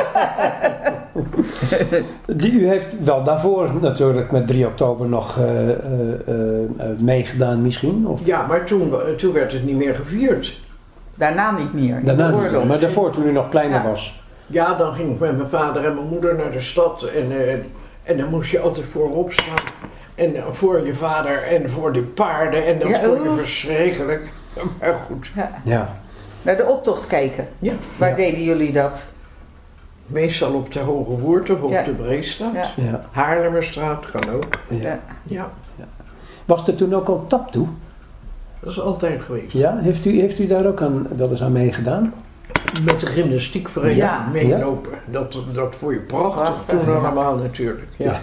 U heeft wel daarvoor natuurlijk met 3 oktober nog meegedaan misschien? Of? Ja, maar toen werd het niet meer gevierd. Daarna niet meer. in Daarna de niet, oorlog. maar daarvoor toen u nog kleiner Ja. was. Ja, dan ging ik met mijn vader en mijn moeder naar de stad. En dan moest je altijd voorop staan. En voor je vader en voor de paarden. En dat Ja, vond je oh. verschrikkelijk. Maar goed. Ja. Ja. Naar de optocht kijken. Ja. Waar Ja. deden jullie dat? Meestal op de Hoge Woerd of op Ja. de Breestraat. Ja. Ja. Haarlemmerstraat kan ook. Ja. Ja, Was er toen ook al tap toe? dat is altijd geweest. Ja, heeft u daar ook wel eens aan meegedaan? Met de gymnastiekvereniging Ja. meelopen. Dat vond je prachtig Prachtig, toen ja. allemaal natuurlijk. Ja.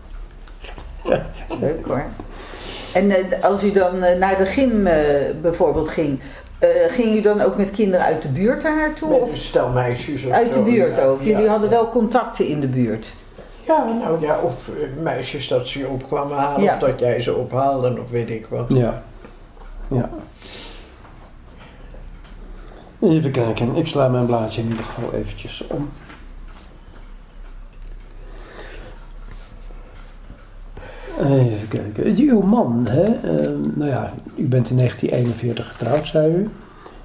Leuk hoor. En als u dan naar de gym bijvoorbeeld ging, ging u dan ook met kinderen uit de buurt daar naartoe? Met Of een stel meisjes of uit de zo, buurt ja. ook? Jullie Ja. hadden wel contacten in de buurt? Ja, nou ja, of meisjes dat ze je op kwamen halen. Ja. Of dat jij ze ophaalde of weet ik wat. Ja. Ja. Even kijken, ik sla mijn blaadje in ieder geval eventjes om. Even kijken. Uw man, hè? Nou ja, u bent in 1941 getrouwd, zei u.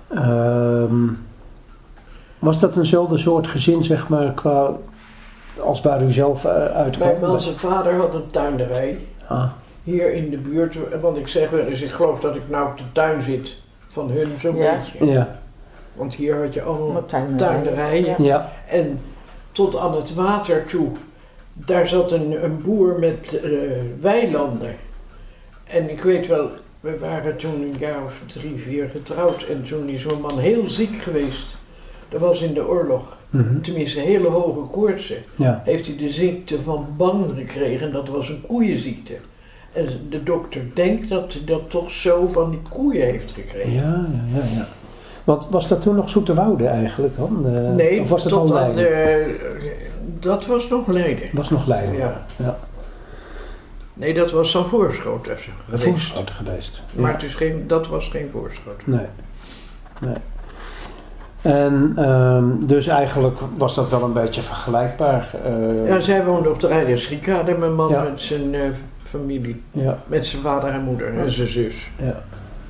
Was dat eenzelfde soort gezin, zeg maar, qua als waar u zelf uitkwam? Mijn man zijn vader had een tuinderij. Ah, Hier in de buurt. Want ik zeg wel eens, ik geloof dat ik nou op de tuin zit. van hun zo'n Ja. beetje. Ja. Want hier had je allemaal Wat tuinderijen. Ja. Ja. En tot aan het water toe, daar zat een boer met weilanden. En ik weet wel, we waren toen een jaar of 3, 4 getrouwd. En toen is zo'n man heel ziek geweest. Dat was in de oorlog. Mhm. Tenminste, hele hoge koortsen. Ja. Heeft hij de ziekte van Bang gekregen. Dat was een koeienziekte. En de dokter denkt dat hij dat toch zo van die koeien heeft gekregen. Ja. Want was dat toen nog Zoeterwoude eigenlijk dan? Nee, of was het al tot aan Leiden? dat was nog Leiden. Was nog Leiden. Ja. Nee, dat was dan Voorschoten geweest. Voorschoten geweest. Ja. Maar het is dat was geen Voorschoten. Nee. En dus eigenlijk was dat wel een beetje vergelijkbaar. Ja, zij woonde op de Rijdersriekade, mijn man Ja. met zijn familie. Ja. Met zijn vader en moeder en zijn zus. Ja.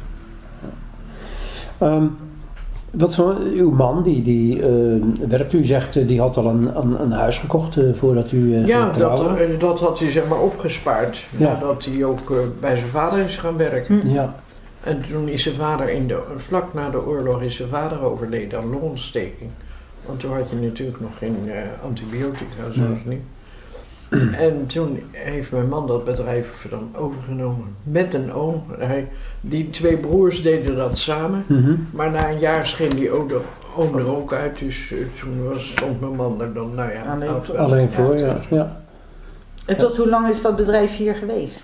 Wat voor uw man, die werkt, u zegt, die had al een huis gekocht voordat u Ja, ging trouwen. dat had hij zeg maar opgespaard. Ja. Nadat hij ook bij zijn vader is gaan werken. Ja, En toen is zijn vader, vlak na de oorlog, is zijn vader overleden aan longontsteking. Want toen had je natuurlijk nog geen antibiotica, zoals nu. En toen heeft mijn man dat bedrijf dan overgenomen met een oom. Die 2 broers deden dat samen. mhm. Maar na een jaar scheen die oom er ook uit. Dus toen stond mijn man er dan, nou ja, Alleen voor, ja. En tot hoe lang is dat bedrijf hier geweest?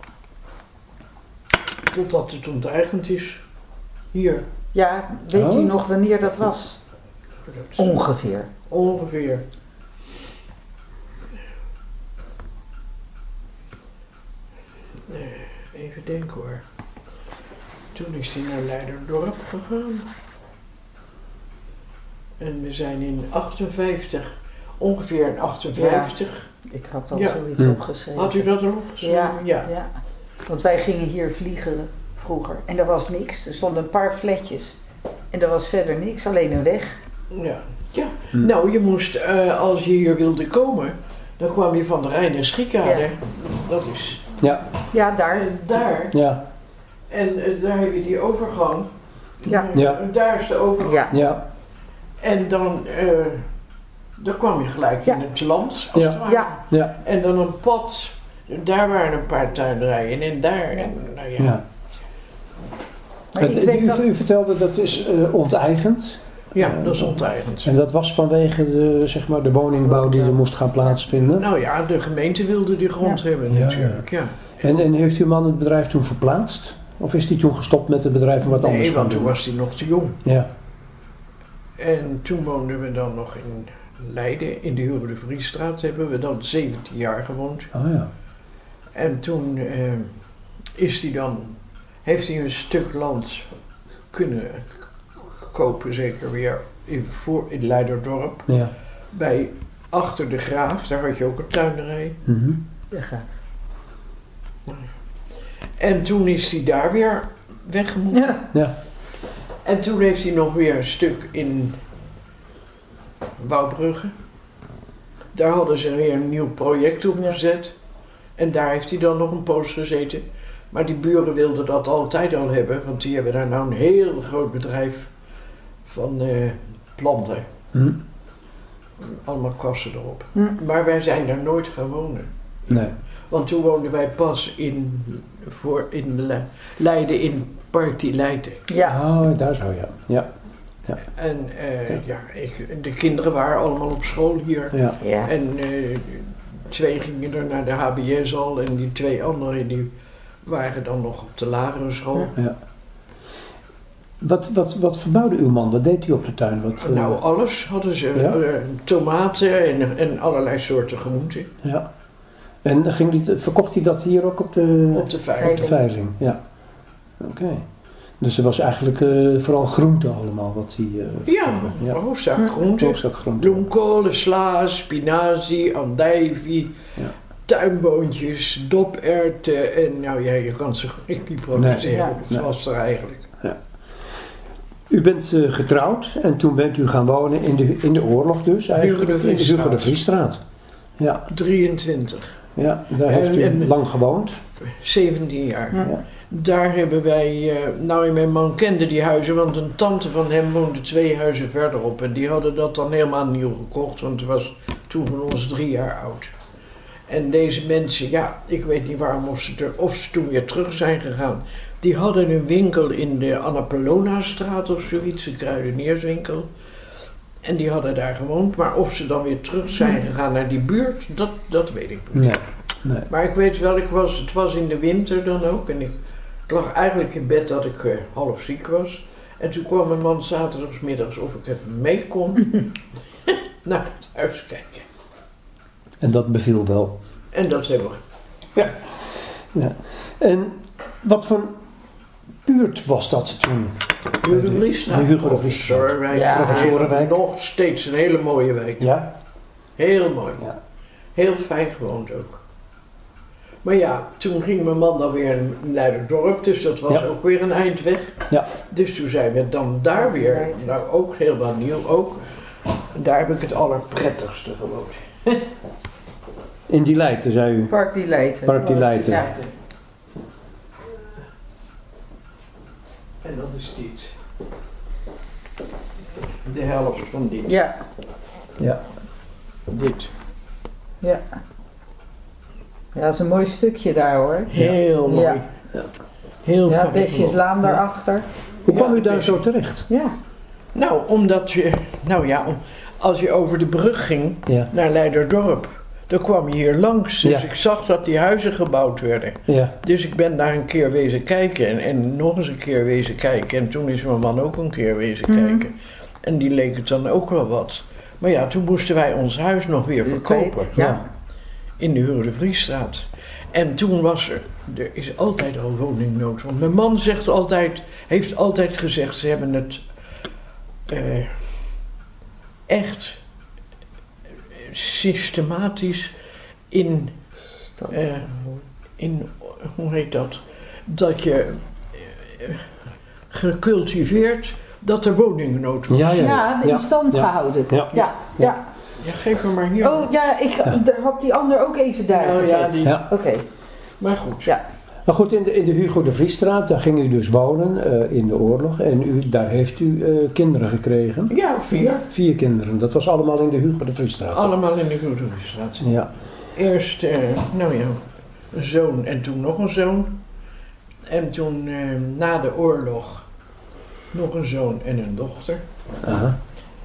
Totdat het onteigend is. Hier. Ja, weet u nog wanneer dat was? Ongeveer. Ongeveer. Even denken hoor. Toen is hij naar Leiderdorp gegaan. En we zijn in 58, ongeveer in 58. Ik had al Ja. zoiets opgeschreven. Had u dat al opgeschreven? Ja. Want wij gingen hier vliegen vroeger en er was niks. Er stonden een paar flatjes en er was verder niks, alleen een weg. Ja. Nou, je moest, als je hier wilde komen, dan kwam je van de Rijdersriekade. Ja. Dat is Ja, daar. daar. Ja, En daar heb je die overgang. Ja. Ja. Daar is de overgang. Ja. ja, En dan kwam je gelijk Ja. in het land. Als Ja. het ware. Ja. ja, En dan een pad. Daar waren een paar tuinderijen en daar. En, nou ja. ja. Maar ik weet dat. U vertelde dat is onteigend. Ja, dat is onteigend. En dat was vanwege de woningbouw die er moest gaan plaatsvinden. Nou ja, de gemeente wilde die grond hebben Ja, natuurlijk. Ja. En heeft uw man het bedrijf toen verplaatst? Of is hij toen gestopt met het bedrijf en wat anders Nee, gaan want toen doen? was hij nog te jong. Ja, En toen woonden we dan nog in Leiden, in de Hugo de Vriesstraat, hebben we dan 17 jaar gewoond. oh ja. En toen heeft hij een stuk land kunnen kopen, zeker weer, in Leiderdorp. Ja. Achter de Graaf, daar had je ook een tuinderij. Mhm. Ja, gaaf. En toen is hij daar weer weggemoeten. Ja. Ja. En toen heeft hij nog weer een stuk in Wouwbrugge. Daar hadden ze weer een nieuw project op gezet. En daar heeft hij dan nog een poos gezeten. Maar die buren wilden dat altijd al hebben, want die hebben daar nou een heel groot bedrijf van planten. Hm. Allemaal kassen erop. Hm. Maar wij zijn daar nooit gaan wonen. Nee. Want toen woonden wij pas in Leiden in Party Leiden. Ja. Oh, daar zo, ja. Ja. En de kinderen waren allemaal op school hier. Ja. Ja. En 2 gingen er naar de HBS al en die 2 anderen die waren dan nog op de lagere school. Ja. Wat verbouwde uw man? Wat deed hij op de tuin? Nou, alles hadden ze. Ja? Tomaten en allerlei soorten groenten. Ja. En verkocht hij dat hier ook op de Op de veiling? Ja. Oké. Dus er was eigenlijk vooral groente allemaal wat hij... Ja, hoofdzakelijk groenten. Hoofdzak groente. Bloemkolen, sla, spinazie, andijvie, tuinboontjes, doperwten en nou ja, je kan ze niet produceren. Nee. Dat was er eigenlijk. Ja. U bent getrouwd en toen bent u gaan wonen in de oorlog dus eigenlijk? Hugo de In de Hugo de Vriesstraat. Ja. 23. Ja, daar heeft u lang gewoond. 17 jaar. Ja. Ja. Daar hebben wij, nou en mijn man kende die huizen, want een tante van hem woonde 2 huizen verderop. En die hadden dat dan helemaal nieuw gekocht, want het was toen van ons 3 jaar oud. En deze mensen, ja, ik weet niet waarom of ze toen weer terug zijn gegaan. Die hadden een winkel in de Annapolona-straat of zoiets, een kruidenierswinkel. En die hadden daar gewoond, maar of ze dan weer terug zijn gegaan naar die buurt, dat weet ik niet. Nee. Maar ik weet wel, het was in de winter dan ook en ik lag eigenlijk in bed dat ik half ziek was. En toen kwam mijn man zaterdagsmiddags of ik even mee kon naar het huis kijken. En dat beviel wel. En dat hebben we. Ja. En wat voor buurt was dat toen? Hugo de Vriesstraat. Hugo de Vriesstraat. Professorenwijk. Ja. Professorenwijk. Nog steeds een hele mooie wijk. Ja? Heel mooi. Ja. Heel fijn gewoond ook. Maar ja, toen ging mijn man dan weer in Leiderdorp, dus dat was ook weer een eind weg. Ja. Dus toen zijn we dan daar weer, nou ook helemaal nieuw ook. En daar heb ik het allerprettigste gewoond. In die Leiden, zei u? Park die Leiden. Park die Leiden. Ja. En dat is dit. De helft van dit. Ja. Ja. Dit. Ja. Ja, dat is een mooi stukje daar hoor. Heel mooi. Ja. Heel Ja, fijn Besjeslaan gewoond. daarachter. Hoe kwam Ja, u daar best. zo terecht? Ja. Nou, omdat je, als je over de brug ging Ja. naar Leiderdorp, dan kwam je hier langs. Dus Ja. ik zag dat die huizen gebouwd werden. Ja. Dus ik ben daar een keer wezen kijken en nog eens een keer wezen kijken. En toen is mijn man ook een keer wezen kijken. En die leek het dan ook wel wat. Maar ja, toen moesten wij ons huis nog weer verkopen. Ja. In de Hugo de Vriesstraat. En toen was er is altijd al woningnood. Want mijn man heeft altijd gezegd, ze hebben het echt systematisch in, hoe heet dat? Dat je gecultiveerd dat er woningnood was. Ja, ja. Ja, in stand gehouden. Ja. Ja. Ja. Ja, geef me maar hier. Oh ja, ik had die ander ook even daar Nou gezet. ja, die, Ja. Oké. maar goed. Ja. Maar goed, in de Hugo de Vriesstraat, daar ging u dus wonen in de oorlog. En daar heeft u kinderen gekregen. Ja, 4. 4 kinderen. Dat was allemaal in de Hugo de Vriesstraat. Allemaal in de Hugo de Vriesstraat. Ja. Eerst, een zoon en toen nog een zoon. En toen, na de oorlog, nog een zoon en een dochter. Aha.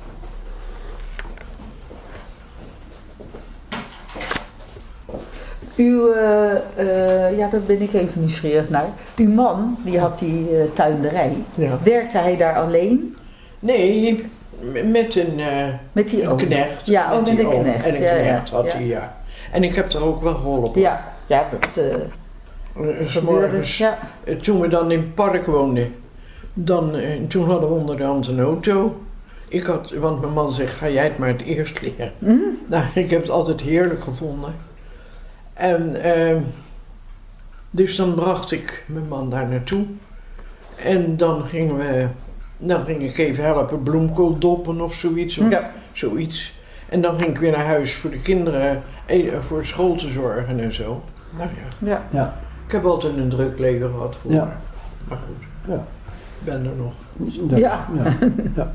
Ja, daar ben ik even nieuwsgierig naar. Uw man, die had die tuinderij. Ja. Werkte hij daar alleen? Nee, met een Met die oom? knecht. Ja, met die een oom. knecht. En een Ja, knecht ja, had ja. hij, ja. En ik heb er ook wel geholpen. Ja, ja, dat S gebeurde. morgens, Ja. toen we dan in het park woonden, toen hadden we onderhand een auto. Want mijn man zegt, ga jij het maar het eerst leren. Nou, ik heb het altijd heerlijk gevonden. En dus dan bracht ik mijn man daar naartoe. En dan ging ik even helpen bloemkool doppen of zoiets. Of Ja. zoiets. En dan ging ik weer naar huis voor de kinderen, voor school te zorgen en zo. Nou ja, Ja. Ja. ik heb altijd een druk leven gehad voor. Ja. Maar goed, Ja. ik ben er nog. Dat- Ja. Ja.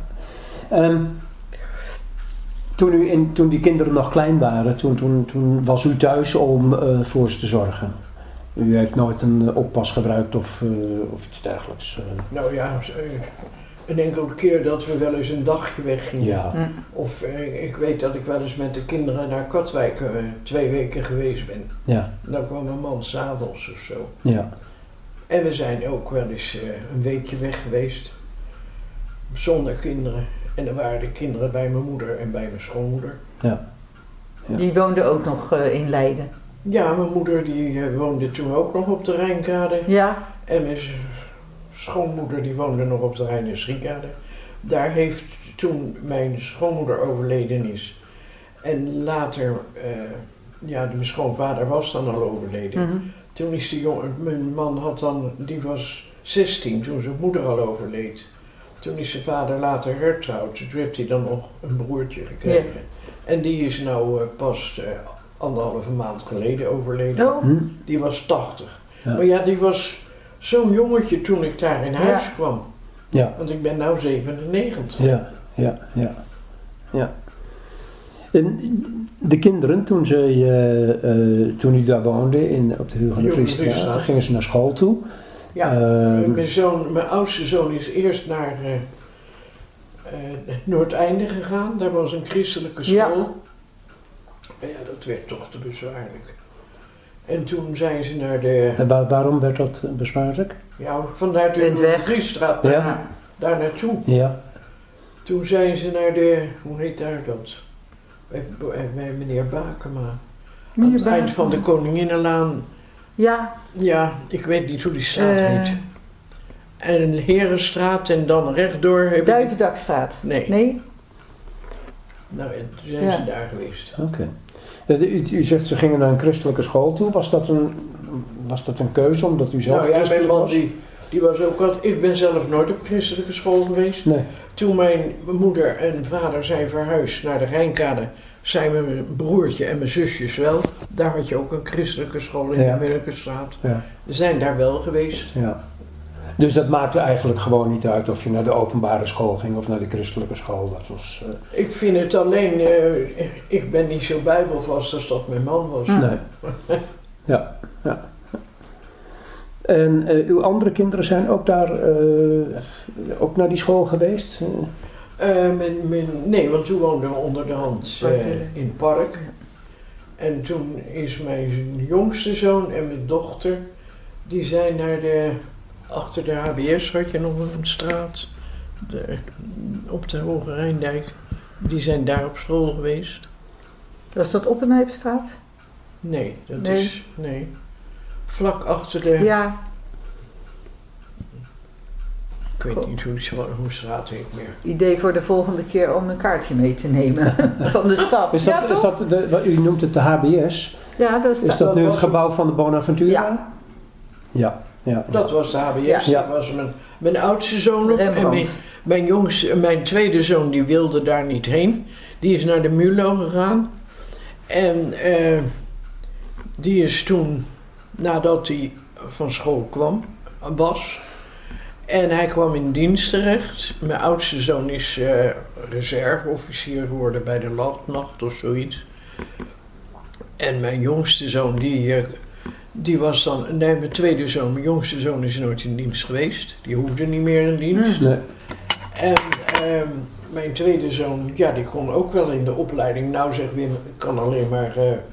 Toen die kinderen nog klein waren, toen was u thuis om voor ze te zorgen. U heeft nooit een oppas gebruikt of iets dergelijks. Nou ja, een enkele keer dat we wel eens een dagje weggingen. Ja. Of ik weet dat ik wel eens met de kinderen naar Katwijk 2 weken geweest ben. Ja. Dan kwam mijn man 's avonds of zo. Ja. En we zijn ook wel eens een weekje weg geweest. Zonder kinderen. En dan waren de kinderen bij mijn moeder en bij mijn schoonmoeder. Ja. Die woonde ook nog in Leiden. Ja, mijn moeder die woonde toen ook nog op de Rijnkade. Ja. En mijn schoonmoeder die woonde nog op de Rijn- en Schriekade. Daar heeft toen mijn schoonmoeder overleden is. En later, mijn schoonvader was dan al overleden. Mhm. Toen is mijn man die was 16 toen zijn moeder al overleed. Toen is zijn vader later hertrouwd. Toen heeft hij dan nog een broertje gekregen. Ja. En die is nou pas 1,5 maand geleden overleden. Oh. Hm? Die was 80. Ja. Maar ja, die was zo'n jongetje toen ik daar in huis kwam. Ja. Want ik ben nu 97. Ja. En de kinderen, toen u daar woonde op de Hugo de Vriesstraat, gingen ze naar school toe. Ja, mijn oudste zoon is eerst naar Noordeinde gegaan. Daar was een christelijke school. Ja. Ja, dat werd toch te bezwaarlijk. En toen zijn ze naar de... En waarom werd dat bezwaarlijk? Ja, vanuit de Vriesstraat daar naartoe. Ja. Toen zijn ze naar de... Hoe heet daar dat? Bij meneer Bakema. Aan het eind van de Koninginnenlaan. Ja. Ja, ik weet niet hoe die straat heet. En Herenstraat en dan rechtdoor... Duivendakstraat. Nee. Nou, toen zijn ze daar geweest. Oké. U zegt ze gingen naar een christelijke school toe. Was dat een keuze omdat u zelf mijn man die was ook wat... Ik ben zelf nooit op christelijke school geweest. Nee. Toen mijn moeder en vader zijn verhuisd naar de Rijnkade... zijn mijn broertje en mijn zusjes wel. Daar had je ook een christelijke school in de Wilkenstraat. Ja. We zijn daar wel geweest. Ja. Dus dat maakte eigenlijk gewoon niet uit of je naar de openbare school ging of naar de christelijke school. Dat was, Ik vind het alleen... ik ben niet zo bijbelvast als dat mijn man was. Nee. Ja. En uw andere kinderen zijn ook daar, ook naar die school geweest? Nee, want toen woonden we onder de hand in het park. En toen is mijn jongste zoon en mijn dochter, die zijn naar achter de HBS had je nog een straat, op de Hoge Rijndijk. Die zijn daar op school geweest. Was dat Oppenheimstraat? Nee, dat is, vlak achter de... Ja. Ik weet niet hoe straat heet meer. Idee voor de volgende keer om een kaartje mee te nemen van de stad. Is dat u noemt het de HBS? Ja, is dat nu het gebouw van de Bonaventura? Ja. Dat was de HBS. Ja. Dat was mijn oudste zoon op. En mijn tweede zoon die wilde daar niet heen. Die is naar de MULO gegaan. En die is toen, nadat hij van school was... En hij kwam in dienst terecht. Mijn oudste zoon is reserveofficier geworden bij de landmacht of zoiets. En mijn jongste zoon, die was dan... Nee, mijn tweede zoon, mijn jongste zoon is nooit in dienst geweest. Die hoefde niet meer in dienst. Nee. En mijn tweede zoon, ja, die kon ook wel in de opleiding. Nou zegt Wim, ik kan alleen maar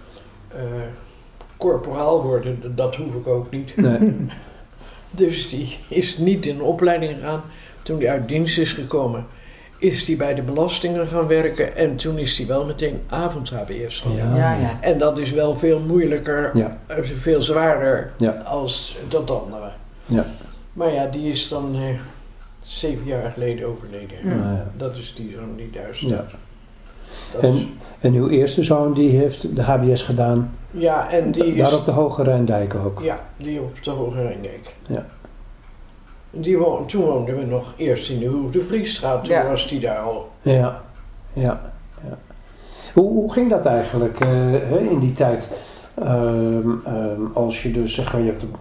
corporaal worden. Dat hoef ik ook niet. Nee. Dus die is niet in de opleiding gegaan. Toen hij uit dienst is gekomen, is hij bij de belastingen gaan werken. En toen is hij wel meteen avond-HBS gaan doen. Ja. En dat is wel veel moeilijker, veel zwaarder als dat andere. Ja. Maar ja, die is dan 7 jaar geleden overleden. Ja. Dat is die zoon die daar staat. Ja. En uw eerste zoon die heeft de HBS gedaan? Ja, en die daar op de Hoge Rijndijk ook? Ja, die op de Hoge Rijndijk. Ja. Toen woonden we nog eerst in de Hugo de Vriesstraat. Toen was die daar al. Ja. Hoe ging dat eigenlijk in die tijd? Als je dus, zeg maar, je hebt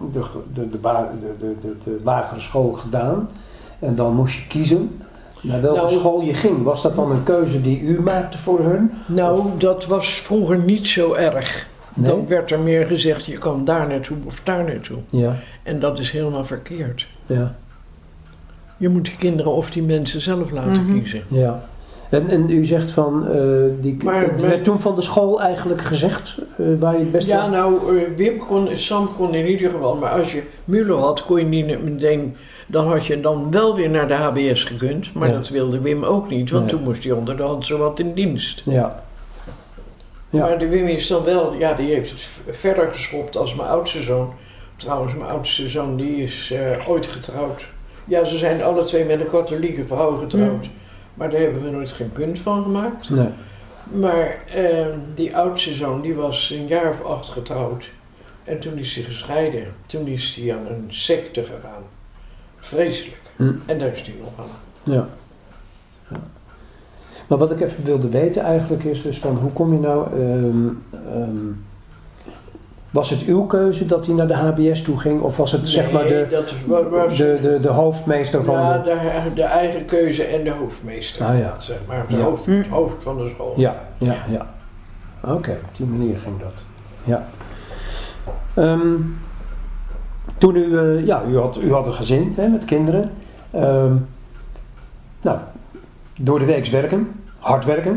de lagere school gedaan. En dan moest je kiezen naar welke school je ging. Was dat dan een keuze die u maakte voor hun? Nou, dat was vroeger niet zo erg. Nee? Dan werd er meer gezegd, je kan daar naartoe of daar naartoe. Ja. En dat is helemaal verkeerd. Ja. Je moet die kinderen of die mensen zelf laten kiezen. Ja. En u zegt van, werd toen van de school eigenlijk gezegd waar je het beste... Ja, nou, Sam kon in ieder geval, maar als je MULO had, kon je niet meteen... Dan had je dan wel weer naar de HBS gekund, maar dat wilde Wim ook niet, want toen moest hij onder de hand zowat in dienst. Ja. Maar de Wim is dan wel, die heeft het verder geschopt als mijn oudste zoon. Trouwens, mijn oudste zoon die is ooit getrouwd. Ja, ze zijn alle twee met een katholieke vrouw getrouwd. Maar daar hebben we nooit geen punt van gemaakt. Nee. Maar die oudste zoon die was een jaar of 8 getrouwd. En toen is hij gescheiden. Toen is hij aan een secte gegaan. Vreselijk. En daar is hij nog aan. Ja. Maar wat ik even wilde weten eigenlijk is dus van hoe kom je nou... Was het uw keuze dat hij naar de HBS toe ging? Of was het zeg maar de hoofdmeester van... Ja, de eigen keuze en de hoofdmeester. Ah, ja. Zeg maar, het hoofd van de school. Ja. Oké, op die manier ging dat. Ja. Toen u had een gezin, hè, met kinderen. Door de week werken, hard werken.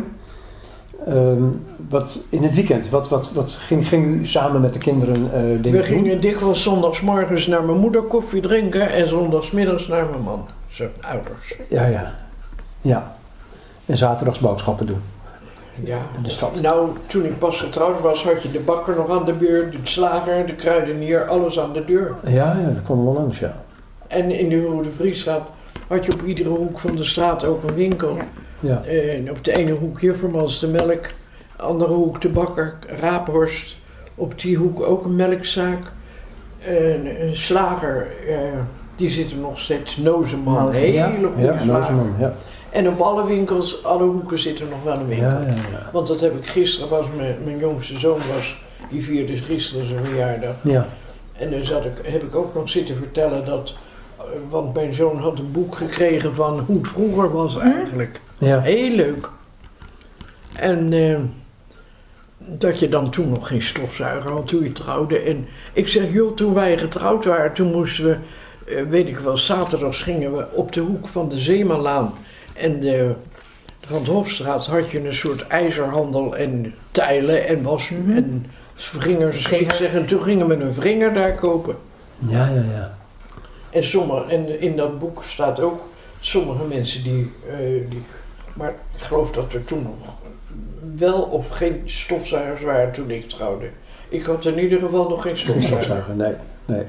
Wat in het weekend, wat ging u samen met de kinderen dingen doen? We gingen dikwijls zondagsmorgens naar mijn moeder koffie drinken en zondagsmiddags naar mijn man, zijn ouders. Ja. En zaterdags boodschappen doen. Ja, in de stad. Nou, toen ik pas getrouwd was, had je de bakker nog aan de beurt, de slager, de kruidenier, alles aan de deur. Ja, dat kwam wel langs, ja. En in de Rode Vriesstraat had je op iedere hoek van de straat ook een winkel. Ja. Op de ene hoek Juffermans de melk, andere hoek de bakker, Raaphorst. Op die hoek ook een melkzaak. Een slager, die zit er nog steeds, Nozeman, hele goede slager. Nozeman, ja. En op alle winkels, alle hoeken zit er nog wel een winkel. Ja. Want dat heb ik gisteren, mijn jongste zoon die vierde gisteren zijn verjaardag. Ja. En dus heb ik ook nog zitten vertellen want mijn zoon had een boek gekregen van hoe het vroeger was eigenlijk. Ja. Heel leuk. En dat je dan toen nog geen stofzuiger had toen je trouwde. En ik zeg, joh, toen wij getrouwd waren, toen moesten we, weet ik wel, zaterdags gingen we op de hoek van de Zeemanlaan en van de Hofstraat had je een soort ijzerhandel en tijlen en wassen en wringers. Ik zeg, en toen gingen we een wringer daar kopen. Ja. En in dat boek staat ook sommige mensen maar ik geloof dat er toen nog wel of geen stofzuigers waren toen ik trouwde. Ik had in ieder geval nog geen stofzuiger. Nee.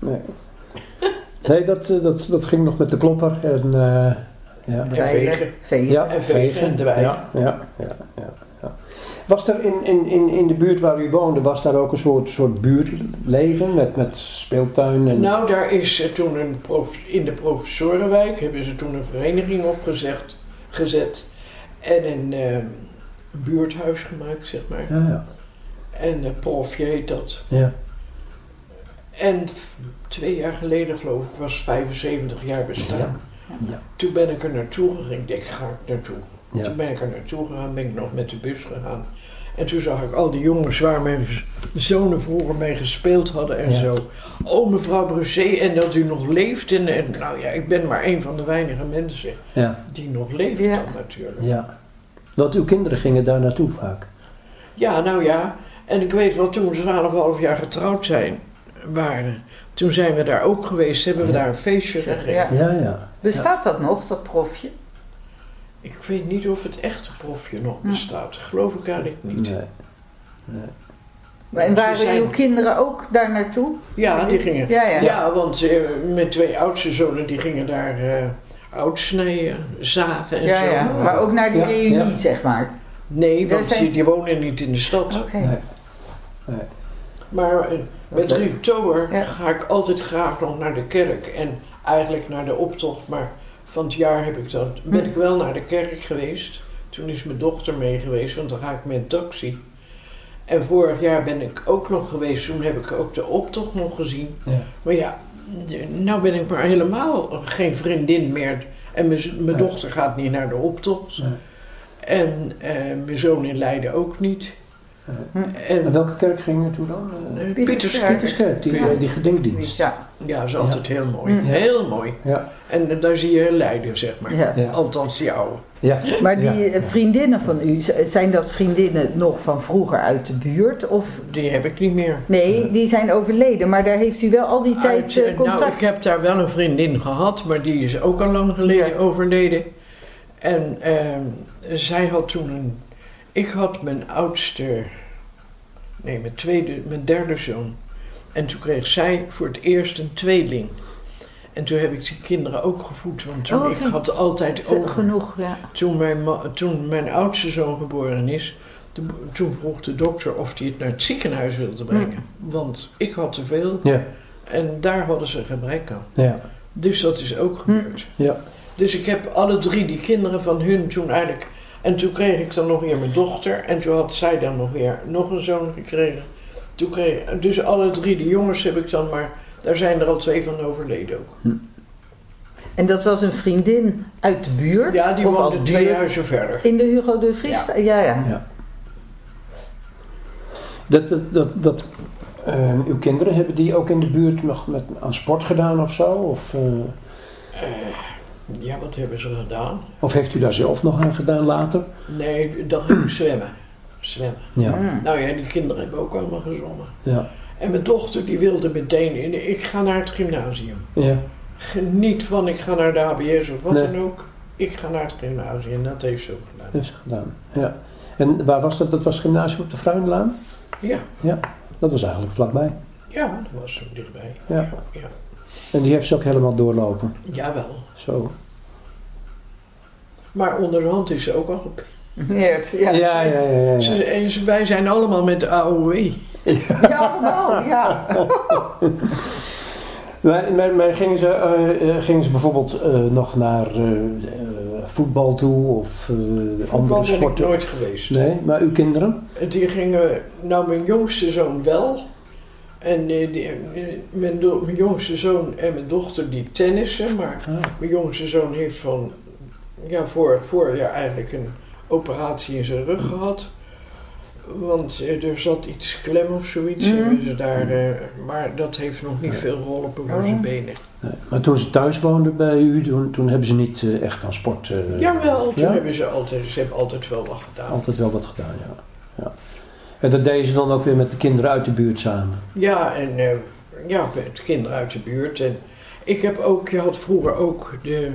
Nee, dat ging nog met de klopper en vegen. Ja, en vegen en dweilen. Ja. Was er in de buurt waar u woonde, was daar ook een soort buurtleven met speeltuin? En... Nou, daar is toen in de Professorenwijk hebben ze toen een vereniging opgezet en een buurthuis gemaakt, zeg maar. Ja. En Profje heet dat. Ja. En 2 jaar geleden, geloof ik, was 75 jaar bestaan. Ja. Toen ben ik er naartoe gegaan. Ik denk, ga ik naartoe. Ja. Toen ben ik er naartoe gegaan, ben ik nog met de bus gegaan. En toen zag ik al die jongens waar mijn zonen vroeger mee gespeeld hadden en zo. Oh, mevrouw Brusset, en dat u nog leeft. En nou ja, ik ben maar een van de weinige mensen die nog leeft dan natuurlijk. Ja. Want uw kinderen gingen daar naartoe vaak? Ja, nou ja. En ik weet wel, toen we 12,5 jaar getrouwd waren, toen zijn we daar ook geweest, hebben we daar een feestje gegeven. Ja. Bestaat dat nog, dat profje? Ik weet niet of het echte profje nog bestaat. Geloof ik eigenlijk niet. Nee. En waren uw kinderen ook daar naartoe? Ja, die gingen. Ja, want mijn 2 oudste zonen die gingen daar oud snijden, zagen en zo. Ja. Maar ook naar die reunie, zeg maar? Nee, want die wonen niet in de stad. Okay. Nee. Maar met 3 oktober ga ik altijd graag nog naar de kerk. En eigenlijk naar de optocht, maar van het jaar ben ik wel naar de kerk geweest. Toen is mijn dochter mee geweest, want dan ga ik met een taxi. En vorig jaar ben ik ook nog geweest, toen heb ik ook de optocht nog gezien. Ja. Maar ja, nou ben ik maar helemaal geen vriendin meer. En mijn dochter gaat niet naar de optocht. Nee. En mijn zoon in Leiden ook niet. En welke kerk ging je toe dan? Pieterskerk, die gedenkdienst. Ja, is altijd heel mooi. Heel mooi. Ja. En daar zie je Leiden, zeg maar. Ja. Althans die oude. Ja. Maar die vriendinnen van u, zijn dat vriendinnen nog van vroeger uit de buurt? Of? Die heb ik niet meer. Nee, die zijn overleden, maar daar heeft u wel al die tijd contact? Nou, ik heb daar wel een vriendin gehad, maar die is ook al lang geleden overleden. En zij had toen ik had mijn derde zoon. En toen kreeg zij voor het eerst een tweeling. En toen heb ik die kinderen ook gevoed, want ik had altijd ogen. Genoeg, ja. Toen mijn oudste zoon geboren is, toen vroeg de dokter of hij het naar het ziekenhuis wilde brengen. Want ik had te veel en daar hadden ze gebrek aan. Ja. Dus dat is ook gebeurd. Ja. Dus ik heb alle 3 die kinderen van hun toen eigenlijk. En toen kreeg ik dan nog weer mijn dochter. En toen had zij dan nog weer nog een zoon gekregen. Dus alle 3 de jongens heb ik dan maar... Daar zijn er al 2 van overleden ook. En dat was een vriendin uit de buurt? Ja, die woonde 2 huizen verder. In de Hugo de Vries? Ja. Uw kinderen, hebben die ook in de buurt nog aan sport gedaan of zo? Ja, wat hebben ze gedaan? Of heeft u daar zelf nog aan gedaan later? Nee, dan ging ik zwemmen. Ja. Nou ja, die kinderen hebben ook allemaal gezongen. Ja. En mijn dochter die wilde meteen ik ga naar het gymnasium. Ja. Niet van ik ga naar de HBS of wat dan ook. Ik ga naar het gymnasium en dat heeft ze ook gedaan. Heeft ze gedaan, ja. En waar was dat? Dat was gymnasium op de Fruinlaan? Ja. Ja, dat was eigenlijk vlakbij. Ja, dat was dichtbij. Ja. Ja. En die heeft ze ook helemaal doorlopen? Jawel. Zo. Maar onderhand is ze ook al gepensioneerd. Ja. Wij zijn allemaal met de AOW. Ja, allemaal, ja. Maar gingen ze bijvoorbeeld nog naar voetbal toe of andere sporten? Voetbal ben ik nooit geweest. Nee, maar uw kinderen? Die gingen, mijn jongste zoon wel. En mijn jongste zoon en mijn dochter die tennissen. Maar mijn jongste zoon heeft vorig jaar eigenlijk een operatie in zijn rug gehad. Want er zat iets klem of zoiets. Hebben ze daar, maar dat heeft nog niet veel geholpen voor zijn benen. Nee. Maar toen ze thuis woonden bij u, toen hebben ze niet echt aan sport... Jawel, toen hebben ze hebben altijd wel wat gedaan. Altijd wel wat gedaan, ja. En dat deden ze dan ook weer met de kinderen uit de buurt samen? Ja, en met de kinderen uit de buurt. En je had vroeger ook de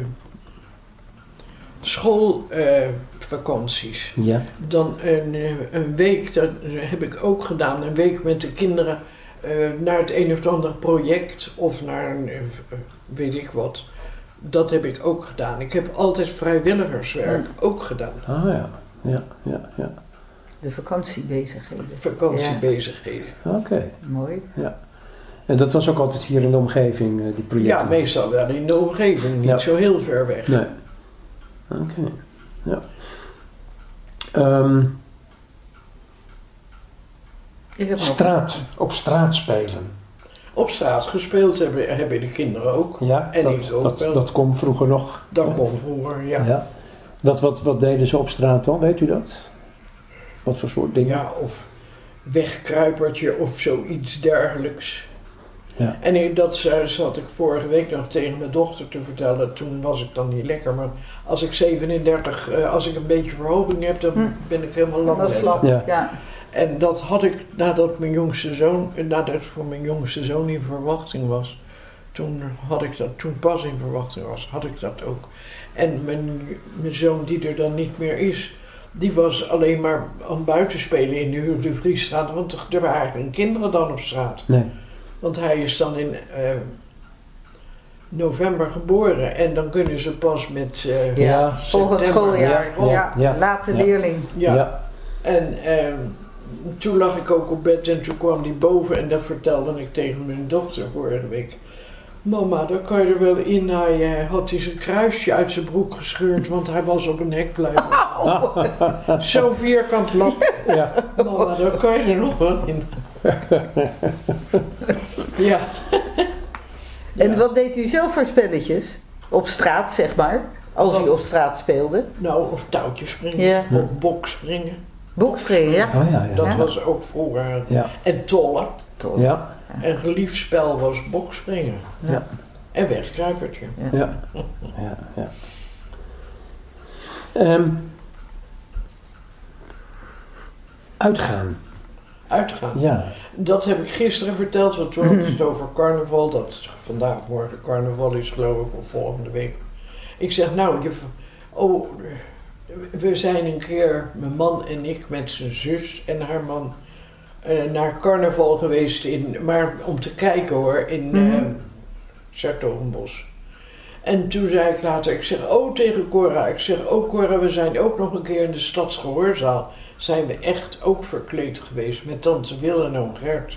schoolvakanties. Ja. Dan een week, dat heb ik ook gedaan, een week met de kinderen naar het een of andere project of naar een weet ik wat. Dat heb ik ook gedaan. Ik heb altijd vrijwilligerswerk ook gedaan. Ah ja. De vakantiebezigheden. Vakantiebezigheden. Oké. Mooi. Ja. En dat was ook altijd hier in de omgeving, die projecten? Ja, meestal wel in de omgeving, niet zo heel ver weg. Nee. Oké. Ja. Op straat spelen. Op straat gespeeld hebben de kinderen ook. Ja, en ik ook wel. Dat kon vroeger nog. Dat kon vroeger, ja. Wat deden ze op straat dan, weet u dat? Wat voor soort dingen? Ja, of wegkruipertje of zoiets dergelijks. Ja. En dat zat ik vorige week nog tegen mijn dochter te vertellen. Toen was ik dan niet lekker. Maar als ik 37, als ik een beetje verhoging heb, dan ben ik helemaal lam. Ja. En dat had ik nadat voor mijn jongste zoon in verwachting was. Toen pas in verwachting was, had ik dat ook. En mijn zoon die er dan niet meer is, die was alleen maar aan het buitenspelen in de Hugo de Vriesstraat. Want er waren geen kinderen dan op straat. Nee. Want hij is dan in november geboren en dan kunnen ze pas met volgend schooljaar. Ja, late leerling. Ja. En toen lag ik ook op bed en toen kwam die boven en dat vertelde ik tegen mijn dochter vorige week. Mama, dan kan je er wel in. Hij had hij zijn kruisje uit zijn broek gescheurd, want hij was op een hek blijven. Zo vierkant lap. Ja. Mama, dan kan je er nog wel in. Ja. En wat deed u zelf voor spelletjes? Op straat, zeg maar. Als u op straat speelde. Nou, of touwtjes springen. Of bokspringen. Bokspringen, ja. Oh, ja. Dat was ook vroeger. Ja. En tollen. Ja. En geliefd spel was bokspringen. Ja. En wegkruipertje. Ja. Uitgaan. Ja. Dat heb ik gisteren verteld, want toen hadden ze het over carnaval. Dat morgen carnaval is, geloof ik, of volgende week. Ik zeg, we zijn een keer, mijn man en ik, met zijn zus en haar man, naar carnaval geweest, maar om te kijken hoor, in Sertogenbos. En toen zei ik later, tegen Cora, Cora, we zijn ook nog een keer in de Stadsgehoorzaal. Zijn we echt ook verkleed geweest met tante Wil en oom Gert.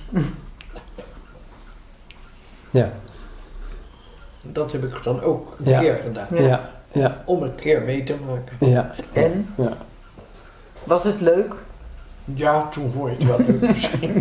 Ja. Dat heb ik dan ook een keer gedaan. Ja. Om een keer mee te maken. Ja. En? Ja. Was het leuk? Ja, toen vond je het wel leuk misschien.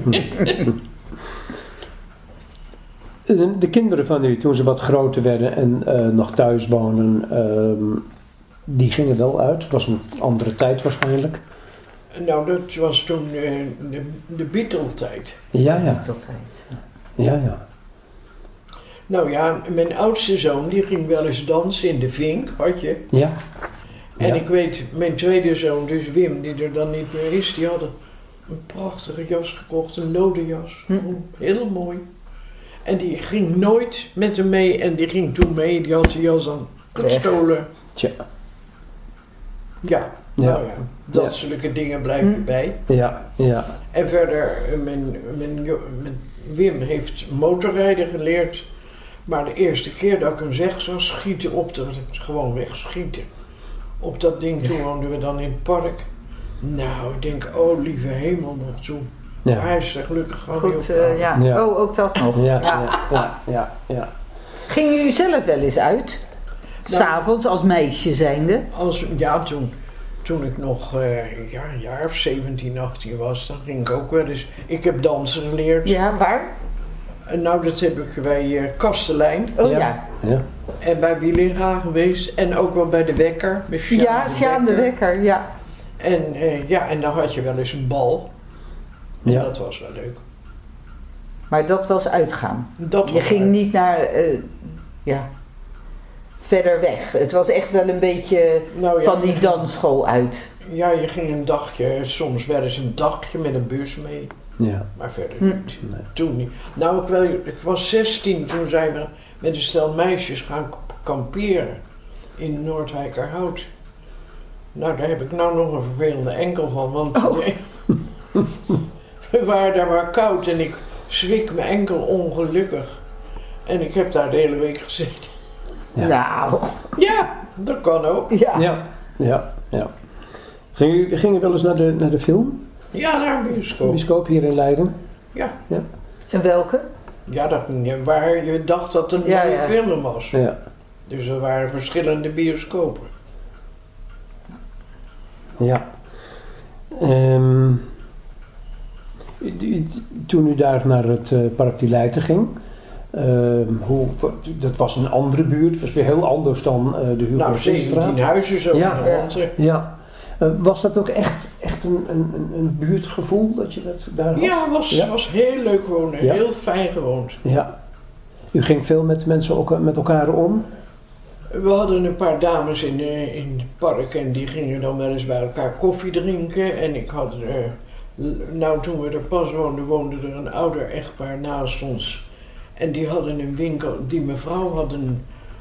De kinderen van u, toen ze wat groter werden en nog thuis wonen, die gingen wel uit. Het was een andere tijd waarschijnlijk. Nou, dat was toen de Beatle-tijd. Ja. Niet altijd. Ja. Nou ja, mijn oudste zoon die ging wel eens dansen in de Vink, had je. Ja. En Ja. ik weet, mijn tweede zoon, dus Wim, die er dan niet meer is, die had een prachtige jas gekocht, een lode jas. Heel mooi. En die ging nooit met hem mee en die ging toen mee, die had de jas dan gestolen. Tja. Ja, nou ja, dat zulke dingen blijven bij. Ja. En verder, mijn Wim heeft motorrijden geleerd. Maar de eerste keer dat ik hem zag schieten op, dat ik gewoon wegschieten. Op dat ding, toen woonden we dan in het park. Nou, ik denk, oh lieve hemel nog toe. Ja. Maar hij is er gelukkig gewoon Goed, niet op. ja. Oh, ook dat nog. Ja. Gingen jullie zelf wel eens uit? Nou, 's Avonds als meisje zijnde? Toen ik nog een jaar of 17, 18 was, dan ging ik ook wel eens. Ik heb dansen geleerd. Ja, waar? En nou, dat heb ik bij Kastelein. Oh ja. En bij Wielinga geweest. En ook wel bij de Wekker. Met Sjaan de Wekker, ja. En dan had je wel eens een bal. En dat was wel leuk. Maar dat was uitgaan. Dat Je was ging niet naar, verder weg. Het was echt wel een beetje van die dansschool uit. Ja, je ging een dagje, soms wel eens een dagje met een bus mee. Ja. Maar verder niet. Nee. Toen niet. Nou, ik was 16, toen zijn we met een stel meisjes gaan kamperen in Noordwijkerhout. Nou, daar heb ik nou nog een vervelende enkel van, want we waren daar maar koud en ik zwik mijn enkel ongelukkig. En ik heb daar de hele week gezeten. Ja. Nou. Ja, dat kan ook. Ja. Gingen wel eens naar de film? Ja, naar een bioscoop. Bioscoop hier in Leiden? Ja. En welke? Ja, dat ging je waar je dacht dat het een mooie film was. Ja. Dus er waren verschillende bioscopen. Ja. Toen u daar naar het Park die Leiden ging, dat was een andere buurt, het was weer heel anders dan de Hugo Nou, 17 huizen zo. Ja. Was dat ook echt een buurtgevoel dat je dat daar had? Ja, was heel leuk wonen, heel fijn gewoond. Ja. U ging veel met mensen ook met elkaar om? We hadden een paar dames in het park en die gingen dan wel eens bij elkaar koffie drinken. En ik had toen we er pas woonden, woonde er een ouder echtpaar naast ons. En die hadden een winkel, die mevrouw had een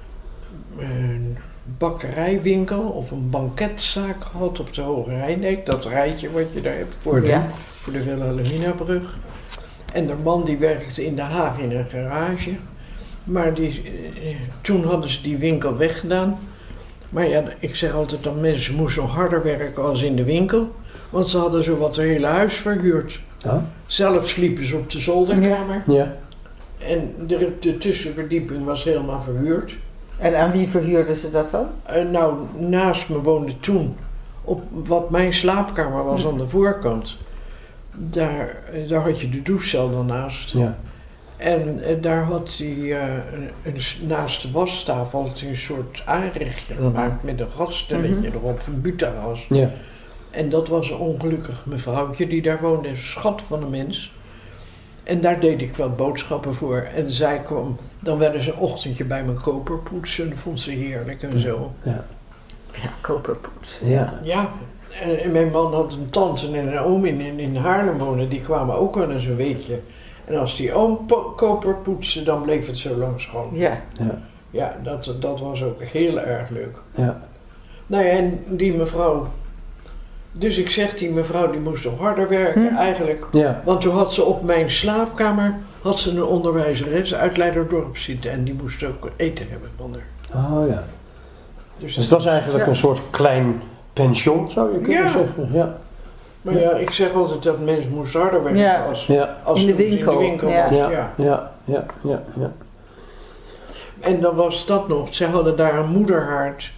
bakkerijwinkel of een banketzaak gehad op de Hoge Rijndijk. Dat rijtje wat je daar hebt voor de Wilhelminabrug. En de man die werkte in Den Haag in een garage. Maar toen hadden ze die winkel weggedaan. Maar ja, ik zeg altijd dat mensen moesten nog harder werken als in de winkel. Want ze hadden zowat het hele huis verhuurd. Oh. Zelf sliepen ze op de zolderkamer. Ja. En de tussenverdieping was helemaal verhuurd. En aan wie verhuurden ze dat dan? Nou, naast me woonde toen, op wat mijn slaapkamer was aan de voorkant. Daar had je de douchecel dan naast. Ja. En daar had hij naast de wastafel had hij een soort aanrechtje gemaakt met een gasstelletje erop, een butagas. Ja. En dat was een ongelukkig mevrouwtje die daar woonde, een schat van een mens. En daar deed ik wel boodschappen voor. En zij kwam dan wel eens een ochtendje bij mijn koper poetsen. Dat vond ze heerlijk en zo. Ja, koperpoets. Ja. Ja, en mijn man had een tante en een oom in Haarlem wonen. Die kwamen ook wel eens een weekje. En als die oom koper poetste, dan bleef het zo lang schoon. Ja, dat was ook heel erg leuk. Ja. Nou ja, en die mevrouw... Dus ik zeg, die mevrouw die moest nog harder werken eigenlijk. Ja. Want toen had ze op mijn slaapkamer een onderwijzeres uit Leiderdorp zitten. En die moest ook eten hebben van haar. Oh ja. Dus het was eigenlijk een soort klein pension, zou je kunnen zeggen. Ja. Maar ja, ik zeg altijd dat mensen moesten harder werken als in de winkel. was. Ja. En dan was dat nog, ze hadden daar een moederhaard.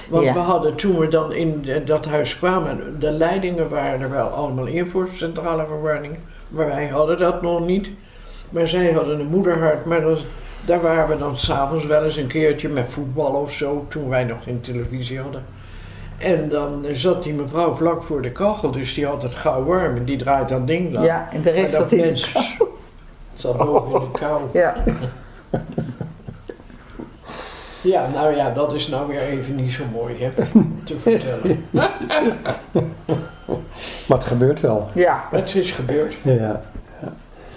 Want Ja. we hadden toen we dan in dat huis kwamen, de leidingen waren er wel allemaal in voor centrale verwarming. Maar wij hadden dat nog niet. Maar zij hadden een moederhart. Maar daar waren we dan s'avonds wel eens een keertje met voetbal of zo, toen wij nog geen televisie hadden. En dan zat die mevrouw vlak voor de kachel, dus die had het gauw warm en die draait dat ding lang. Ja, en de rest Maar zat in de mens zat boven in de kou. Ja. Ja, nou ja, dat is nou weer even niet zo mooi, hè, te vertellen. Maar het gebeurt wel. Ja. Het is gebeurd. Ja. Ja.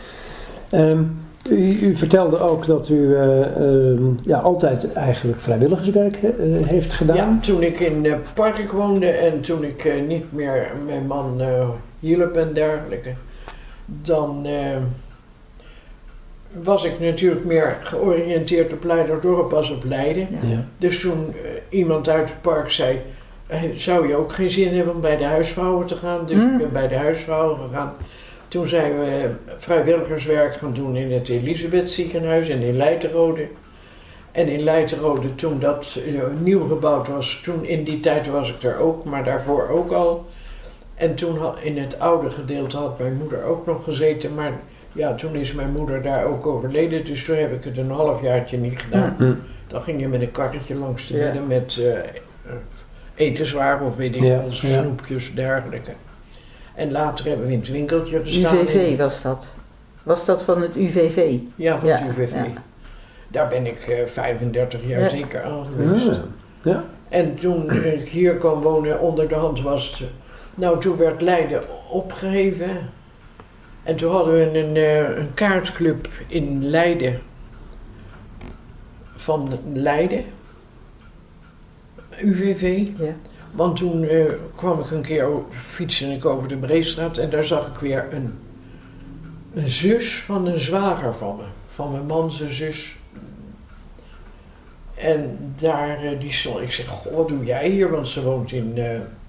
U vertelde ook dat u altijd eigenlijk vrijwilligerswerk heeft gedaan. Ja, toen ik in het park woonde en toen ik niet meer mijn man hielp en dergelijke, dan was ik natuurlijk meer georiënteerd op Leiderdorp als op Leiden. Ja. Dus toen iemand uit het park zei, zou je ook geen zin hebben om bij de huisvrouwen te gaan? Dus ik ben bij de huisvrouwen gegaan. Toen zijn we vrijwilligerswerk gaan doen in het Elisabeth ziekenhuis en in Leiterode. En in Leiterode, toen dat nieuw gebouwd was, toen in die tijd was ik er ook, maar daarvoor ook al. En toen in het oude gedeelte had mijn moeder ook nog gezeten, maar ja, toen is mijn moeder daar ook overleden, dus toen heb ik het een halfjaartje niet gedaan. Dan ging je met een karretje langs de midden met etenswaar of weet ik wel, snoepjes, dergelijke. En later hebben we in het winkeltje gestaan. UVV was dat. Was dat van het UVV? Ja, van het UVV. Ja. Daar ben ik 35 jaar zeker aan geweest. Ja. En toen ik hier kwam wonen, onder de hand was het... Nou, toen werd Leiden opgeheven. En toen hadden we een kaartclub in Leiden. Van Leiden. UVV. Ja. Want toen kwam ik een keer fietsen ik over de Breestraat en daar zag ik weer een zus van een zwager van me. Van mijn man zijn zus. En daar, die stond, ik zeg, goh, wat doe jij hier? Want ze woont in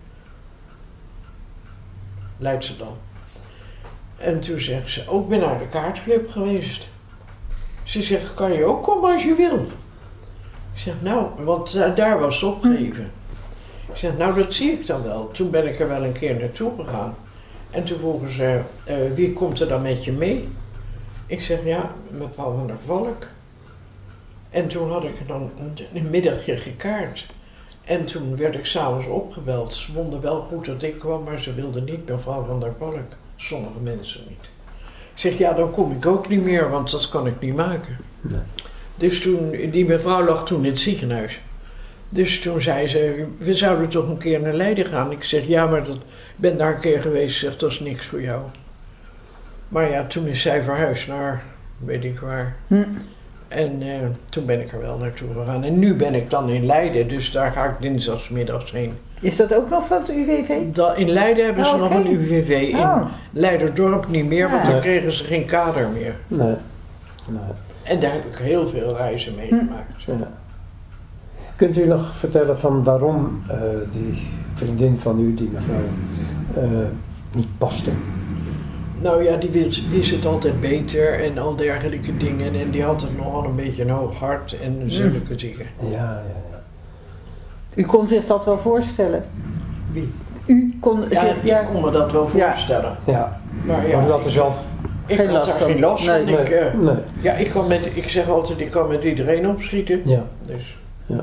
Leidschendam. En toen zegt ze, ik ben naar de kaartclub geweest. Ze zegt, kan je ook komen als je wil? Ik zeg, nou, want daar was het opgegeven. Ik zeg, nou dat zie ik dan wel. Toen ben ik er wel een keer naartoe gegaan. En toen vroegen ze, wie komt er dan met je mee? Ik zeg, ja, mevrouw van der Valk. En toen had ik dan een middagje gekaart. En toen werd ik s'avonds opgebeld. Ze vonden wel goed dat ik kwam, maar ze wilden niet mevrouw van der Valk. Sommige mensen niet. Ik zeg, ja, dan kom ik ook niet meer, want dat kan ik niet maken. Nee. Dus toen, die mevrouw lag toen in het ziekenhuis. Dus toen zei ze, we zouden toch een keer naar Leiden gaan. Ik zeg, ja, maar ik ben daar een keer geweest. Ze zegt, dat is niks voor jou. Maar ja, toen is zij verhuisd naar, weet ik waar. En toen ben ik er wel naartoe gegaan. En nu ben ik dan in Leiden, dus daar ga ik dinsdagsmiddags heen. Is dat ook nog van het UVV? In Leiden hebben ze nog een UVV. In Leiderdorp niet meer, want dan kregen ze geen kader meer. Nee. En daar heb ik heel veel reizen meegemaakt. Ja. Kunt u nog vertellen van waarom die vriendin van u, die mevrouw, niet paste? Nou ja, die wist het altijd beter en al dergelijke dingen. En die had het nogal een beetje een hoog hart en zulke dingen. Ja. U kon zich dat wel voorstellen? Wie? U kon Ja, zich... ik kon me dat wel voorstellen. Ja. Maar Maar u had er zelf... ik geen had last daar van. geen last van. Nee. Ja, ik zeg altijd, ik kan met iedereen opschieten. Ja. Dus. Ja.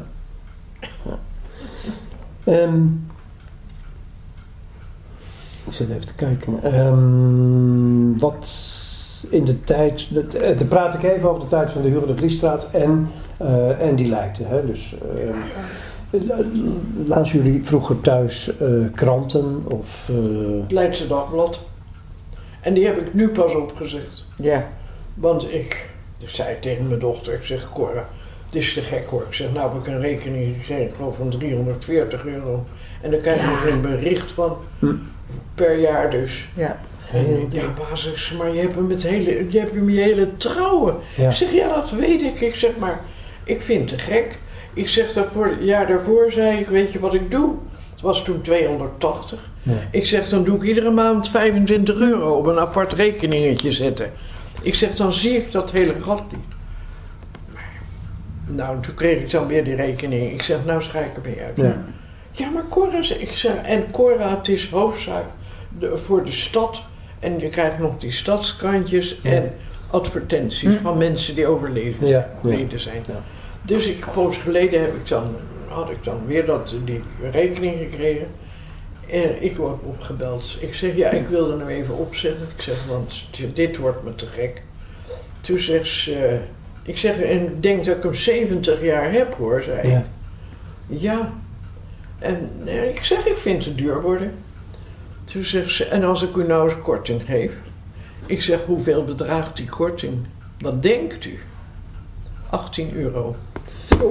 Ik zit even te kijken. Wat in de tijd... Dan praat ik even over de tijd van de Hugo de Vliesstraat en die Leiden. Hè? Dus, lazen jullie vroeger thuis kranten? Of, Het Leidse Dagblad. En die heb ik nu pas opgezegd. Ja. Want ik zei tegen mijn dochter, ik zeg, Cora, het is te gek hoor. Ik zeg, nou heb ik een rekening gekregen van €340. En dan krijg je nog een bericht van per jaar dus. Ja. En ja, zegt ze, maar je hebt hem je hele trouwen. Ja. Ik zeg, ja dat weet ik. Ik zeg, maar ik vind het te gek. Ik zeg, het jaar daarvoor zei ik, weet je wat ik doe? Het was toen 280. Ja. Ik zeg, dan doe ik iedere maand €25 op een apart rekeningetje zetten. Ik zeg, dan zie ik dat hele gat niet. Nou, toen kreeg ik dan weer die rekening. Ik zeg, nou schrijf ik ermee uit. Ja. Ja, maar Cora, ik zeg, en Cora, het is hoofdzaak voor de stad. En je krijgt nog die stadskrantjes en advertenties van mensen die overleden zijn. Ja. Dus een poos geleden had ik dan weer die rekening gekregen. En ik word opgebeld. Ik zeg, ja, ik wilde hem even opzetten. Ik zeg, want dit wordt me te gek. Toen zegt ze, ik zeg, en ik denk dat ik hem 70 jaar heb, hoor, zei ik. Ja. En ik zeg, ik vind het duur worden. Toen zegt ze, en als ik u nou eens korting geef? Ik zeg, hoeveel bedraagt die korting? Wat denkt u? €18. Oh.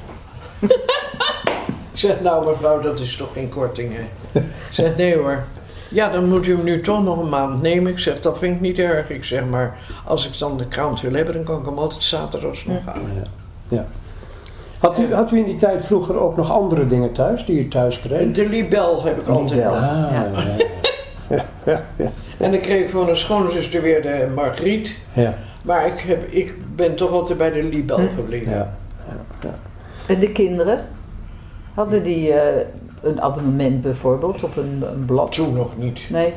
Ik zeg, nou mevrouw, dat is toch geen korting, hè? Ik zeg, nee hoor. Ja, dan moet u hem nu toch nog een maand nemen. Ik zeg, dat vind ik niet erg. Ik zeg, maar als ik dan de krant wil hebben, dan kan ik hem altijd zaterdags nog halen. Ja. Had u in die tijd vroeger ook nog andere dingen thuis, die u thuis kreeg? De libel heb ik altijd nog. Ja. En dan kreeg ik van een schoonzuster weer de Margriet. Ja. Maar ik ben toch altijd bij de libel gebleven. Ja. En de kinderen? Hadden die een abonnement bijvoorbeeld op een blad? Toen nog niet. Nee.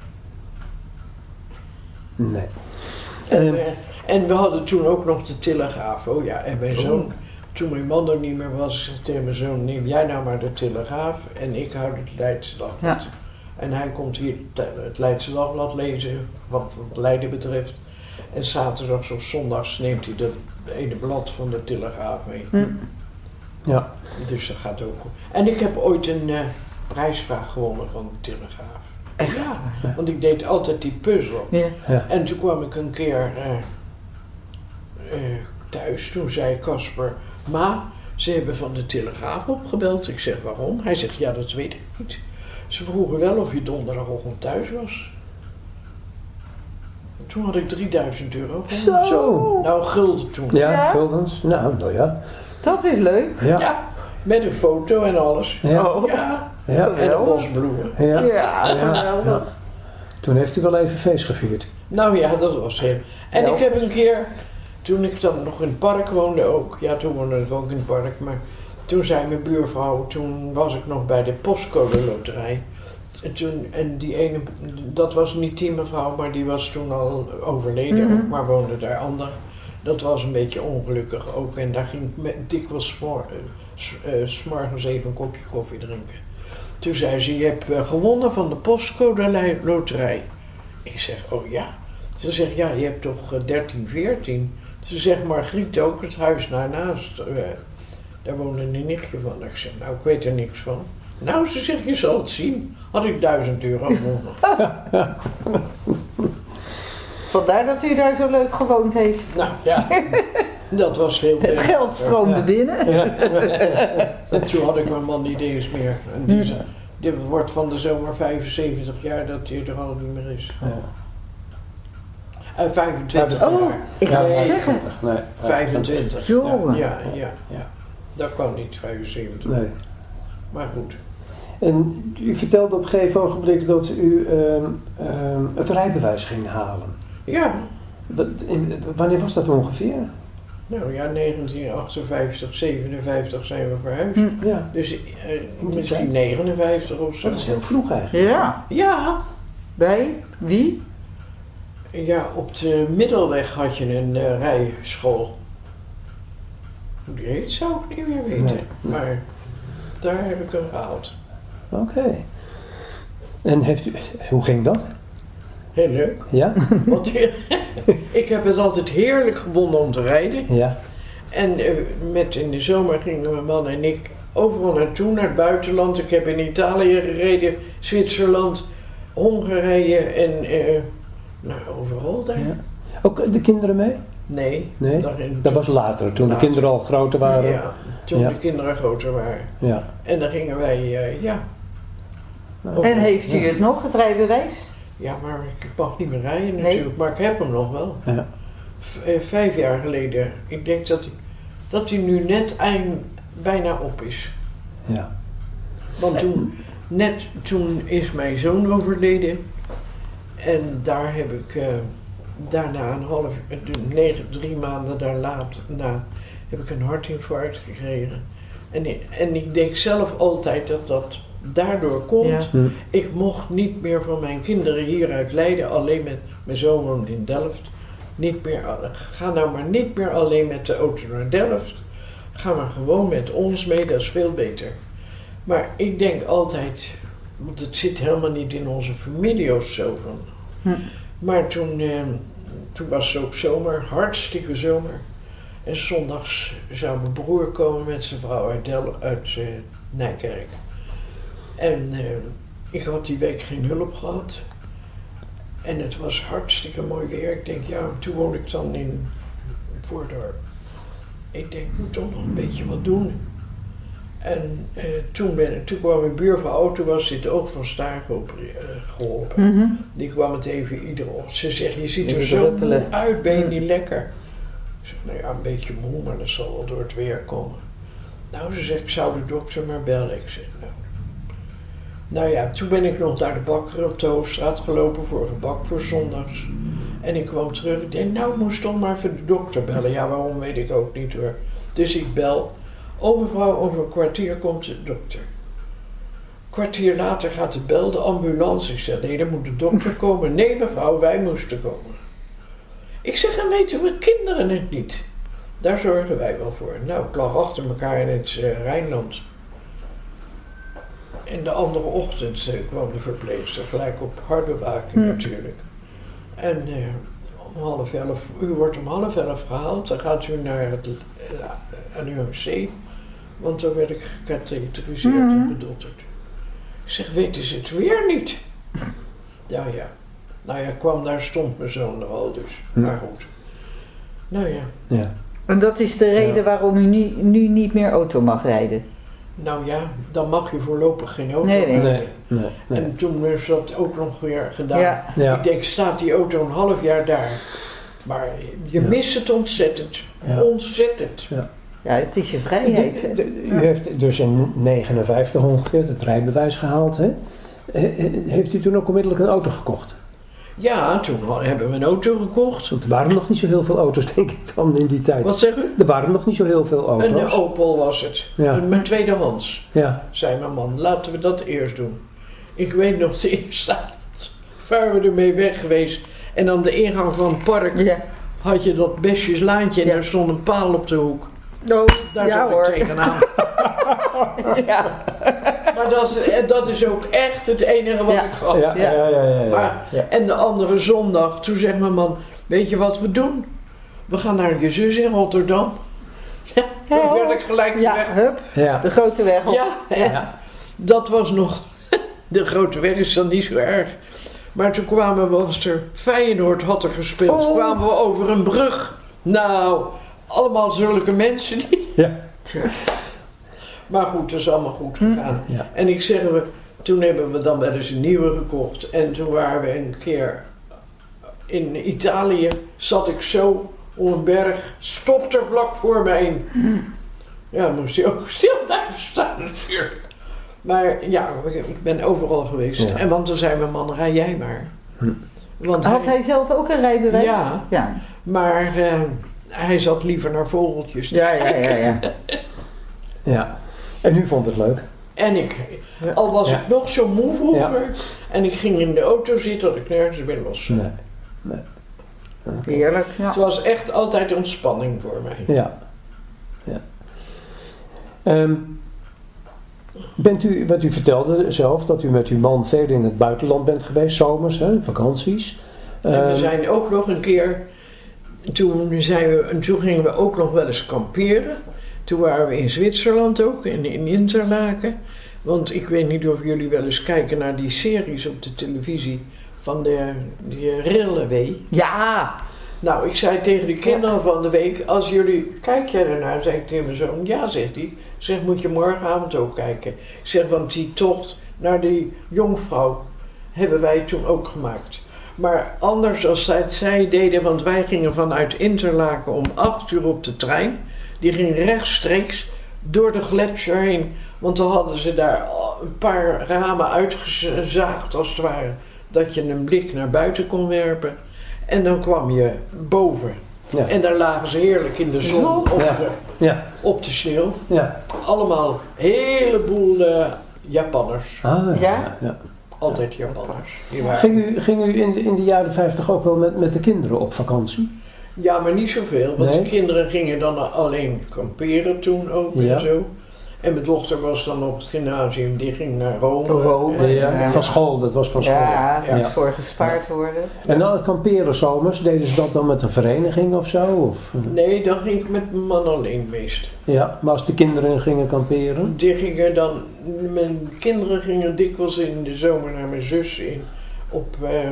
En we hadden toen ook nog de Telegraaf. Oh ja, en mijn zoon, toen mijn man er niet meer was, zei tegen mijn zoon, neem jij nou maar de Telegraaf en ik hou het Leidse Dagblad. Ja. En hij komt hier het Leidse Dagblad lezen, wat Leiden betreft. En zaterdags of zondags neemt hij dat ene blad van de Telegraaf mee. Ja. Dus dat gaat ook goed. En ik heb ooit een prijsvraag gewonnen van de Telegraaf. Echt? Ja, want ik deed altijd die puzzel. Ja. En toen kwam ik een keer thuis, toen zei Casper, ma, ze hebben van de Telegraaf opgebeld. Ik zeg, waarom? Hij zegt, ja, dat weet ik niet. Ze vroegen wel of je donderdagochtend thuis was. Toen had ik €3000 gewonnen. Zo. Nou, gulden toen. Ja, guldens. Nou ja. Dat is leuk. Ja, met een foto en alles. Ja. Oh. Ja. En een bos bloemen. Ja. Toen heeft u wel even feest gevierd. Nou ja, dat was heel. En Ja. ik heb een keer, toen ik dan nog in het park woonde ook. Ja, toen woonde ik ook in het park. Maar toen zei mijn buurvrouw, toen was ik nog bij de postcode loterij. En die ene, dat was niet die mevrouw, maar die was toen al overleden ook, maar woonde daar ander. Dat was een beetje ongelukkig ook. En daar ging ik dikwijls 's morgens even een kopje koffie drinken. Toen zei ze, je hebt gewonnen van de postcode loterij. Ik zeg, oh ja. Ze zegt, ja, je hebt toch 13, 14. Ze zegt, Margriet ook, het huis daarnaast. Daar woonde een nichtje van. Ik zeg, nou, ik weet er niks van. Nou, ze zegt, je zal het zien. Had ik €1000 gewonnen. Vandaar dat u daar zo leuk gewoond heeft. Nou ja, dat was heel Het geld stroomde binnen. En toen had ik mijn man niet eens meer. En die wordt van de zomer 75 jaar dat hij er al niet meer is. 25 Oh, jaar. ik wou zeggen. Nee, 25. Jongen. Ja. Dat kan niet, 75. Nee. Maar goed. En u vertelde op een gegeven ogenblik dat u het rijbewijs ging halen. Ja. Wanneer was dat ongeveer? Nou ja, 1958, 57 zijn we verhuisd. Ja. Dus misschien 59 of zo. Dat is heel vroeg eigenlijk. Ja. Ja. Bij wie? Ja, op de Middelweg had je een rijschool. Hoe die heet zou ik niet meer weten. Nee. Maar daar heb ik hem gehaald. Oké. En hoe ging dat? Heel leuk. Ja? Want ik heb het altijd heerlijk gevonden om te rijden. Ja. En in de zomer gingen mijn man en ik overal naartoe, naar het buitenland. Ik heb in Italië gereden, Zwitserland, Hongarije en overal daar. Ja. Ook de kinderen mee? Nee. Dat was later, toen de kinderen al groter waren. Ja, toen de kinderen groter waren. Ja. En dan gingen wij, En heeft u het nog, het rijbewijs? Ja, maar ik mag niet meer rijden natuurlijk, maar ik heb hem nog wel. Ja. 5 jaar geleden. Ik denk dat hij nu net bijna op is. Ja. Want toen is mijn zoon overleden. En daar heb ik daarna 3 maanden daarna heb ik een hartinfarct gekregen. En ik denk zelf altijd dat dat daardoor komt. Ja. Ik mocht niet meer van mijn kinderen hieruit Leiden, alleen met mijn zoon woont in Delft. Ga nou maar niet meer alleen met de auto naar Delft. Ga maar gewoon met ons mee, dat is veel beter. Maar ik denk altijd, want het zit helemaal niet in onze familie of zo van. Maar toen was het ook zomer, hartstikke zomer. En zondags zou mijn broer komen met zijn vrouw uit Nijkerk. En ik had die week geen hulp gehad. En het was hartstikke mooi weer. Ik denk, ja, toen woonde ik dan in Voordorp. Ik denk, ik moet toch nog een beetje wat doen. En toen kwam mijn buurvrouw, toen was dit oog van Staar geholpen. Die kwam het even iedere ochtend. Ze zegt, je ziet er zo moe uit, ben je niet lekker? Ik zeg, nou ja, een beetje moe, maar dat zal wel door het weer komen. Nou, ze zegt, ik zou de dokter maar bellen. Ik zeg, nou ja, toen ben ik nog naar de bakker op de Hoofdstraat gelopen voor gebak voor zondags. En ik kwam terug. Ik denk, nou, ik moest toch maar even de dokter bellen. Ja, waarom weet ik ook niet hoor. Dus ik bel. Oh mevrouw, over een kwartier komt de dokter. Een kwartier later gaat de bel, de ambulance. Ik zeg, nee, dan moet de dokter komen. Nee mevrouw, wij moesten komen. Ik zeg, en weten we kinderen het niet? Daar zorgen wij wel voor. Nou, ik lag achter elkaar in het Rijnland. En de andere ochtend kwam de verpleegster gelijk op hartbewaking natuurlijk. En u wordt om 10:30 gehaald. Dan gaat u naar het UMC. Want dan werd ik gecatheteriseerd en gedotterd. Ik zeg, weten ze het weer niet? Ja. Nou ja, daar stond mijn zoon er al dus. Maar goed. Nou ja. En dat is de reden waarom u nu niet meer auto mag rijden? Nou ja, dan mag je voorlopig geen auto rijden. Nee. En toen is dat ook nog weer gedaan. Ja. Ik denk, staat die auto een half jaar daar. Maar je mist het ontzettend. Ja. Ontzettend. Ja, het is je vrijheid. U heeft dus in 1959 ongeveer het rijbewijs gehaald. Hè? Heeft u toen ook onmiddellijk een auto gekocht? Ja, toen hebben we een auto gekocht. Want er waren nog niet zo heel veel auto's, denk ik, dan in die tijd. Wat zeg u? Er waren nog niet zo heel veel auto's. Een Opel was het. Ja. Mijn tweedehands. Ja. Zei mijn man, laten we dat eerst doen. Ik weet nog de eerste avond waren we ermee weg geweest. En aan de ingang van het park had je dat Besjeslaantje en er stond een paal op de hoek. Daar zat ik tegenaan. Ja. Maar dat is ook echt het enige wat ik gehad. En de andere zondag, toen zegt mijn man, weet je wat we doen? We gaan naar je zus in Rotterdam. Ja, dan werd ik gelijk weg. Hup, de grote weg op. Ja. Dat was nog, de grote weg is dan niet zo erg. Maar toen kwamen we, als er Feyenoord had er gespeeld, kwamen we over een brug. Nou, allemaal zulke mensen niet. Ja. Maar goed, het is allemaal goed gegaan. Ja. En ik zeg, toen hebben we dan wel eens een nieuwe gekocht. En toen waren we een keer in Italië, zat ik zo op een berg, stopt er vlak voor me heen. Ja, moest hij ook stil blijven staan natuurlijk. Maar ja, ik ben overal geweest. Ja. En want toen zei mijn man, rij jij maar. Want had hij zelf ook een rijbewijs? Ja. Maar hij zat liever naar vogeltjes te kijken. Ja. En u vond het leuk? En al was ik nog zo moe vroeger, en ik ging in de auto zitten, dat ik nergens binnen was. Nee. Okay. Heerlijk. Ja. Het was echt altijd ontspanning voor mij. Ja. Bent u, wat u vertelde zelf, dat u met uw man veel in het buitenland bent geweest, zomers, vakanties. En we zijn ook nog een keer, toen gingen we ook nog wel eens kamperen. Toen waren we in Zwitserland ook, in Interlaken. Want ik weet niet of jullie wel eens kijken naar die series op de televisie van die Railway. Ja! Nou, ik zei tegen de kinderen van de week, kijk jij ernaar? Zei ik tegen mijn zoon, ja, zegt hij. Ik zeg, moet je morgenavond ook kijken. Ik zeg, want die tocht naar die jonkvrouw hebben wij toen ook gemaakt. Maar anders als zij deden, want wij gingen vanuit Interlaken om 8:00 op de trein. Die ging rechtstreeks door de gletsjer heen. Want dan hadden ze daar een paar ramen uitgezaagd als het ware. Dat je een blik naar buiten kon werpen. En dan kwam je boven. Ja. En daar lagen ze heerlijk in de zon. Ja. op de sneeuw. Ja. Allemaal een heleboel Japanners. Ah, Ja? ja. Altijd Japanners. Die waren... Ging u in de jaren 50 ook wel met de kinderen op vakantie? Ja, maar niet zoveel. Want Nee? de kinderen gingen dan alleen kamperen toen ook Ja. en zo. En mijn dochter was dan op het gymnasium, die ging naar Rome. Rome. Ja. Van school, dat was van school. Ja, Ja. moest voor gespaard worden. En dan het kamperen zomers, deden ze dat dan met een vereniging of zo? Of? Nee, dan ging ik met mijn man alleen meest. Ja, maar als de kinderen gingen kamperen? Die gingen dan, mijn kinderen gingen dikwijls in de zomer naar mijn zus op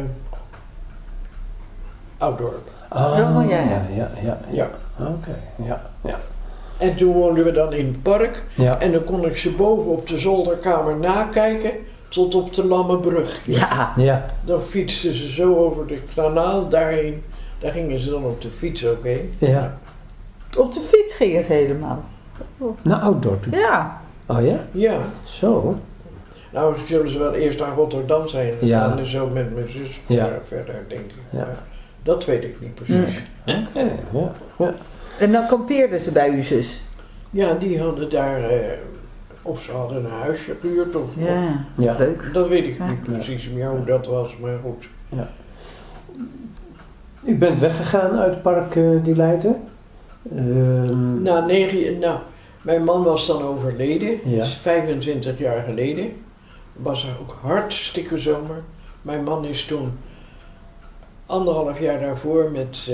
Ouddorp. Ah, ja. Ja. Oké, ja. En toen woonden we dan in het park. Ja. En dan kon ik ze boven op de zolderkamer nakijken tot op de Lammenbrug. Ja. Ja. Dan fietsten ze zo over de kanaal daarheen. Daar gingen ze dan op de fiets ook heen. Ja. Op de fiets gingen ze helemaal. Naar Ouddorp. Ja. Oh ja? Ja, Zo. nou zullen ze wel eerst naar Rotterdam zijn gegaan Ja. en zo met mijn zus Ja. verder, denk ik. Ja. Maar dat weet ik niet precies. Oké, ja. En dan kampeerden ze bij uw zus. Ja, die hadden daar, of ze hadden een huisje gehuurd of Ja. Leuk. dat weet ik Ja. niet precies meer hoe dat was, maar goed. U bent weggegaan uit het park Die Leiden? Mijn man was dan overleden, Ja. dat is 25 jaar geleden. Was er ook hartstikke zomer. Mijn man is toen 1,5 jaar daarvoor met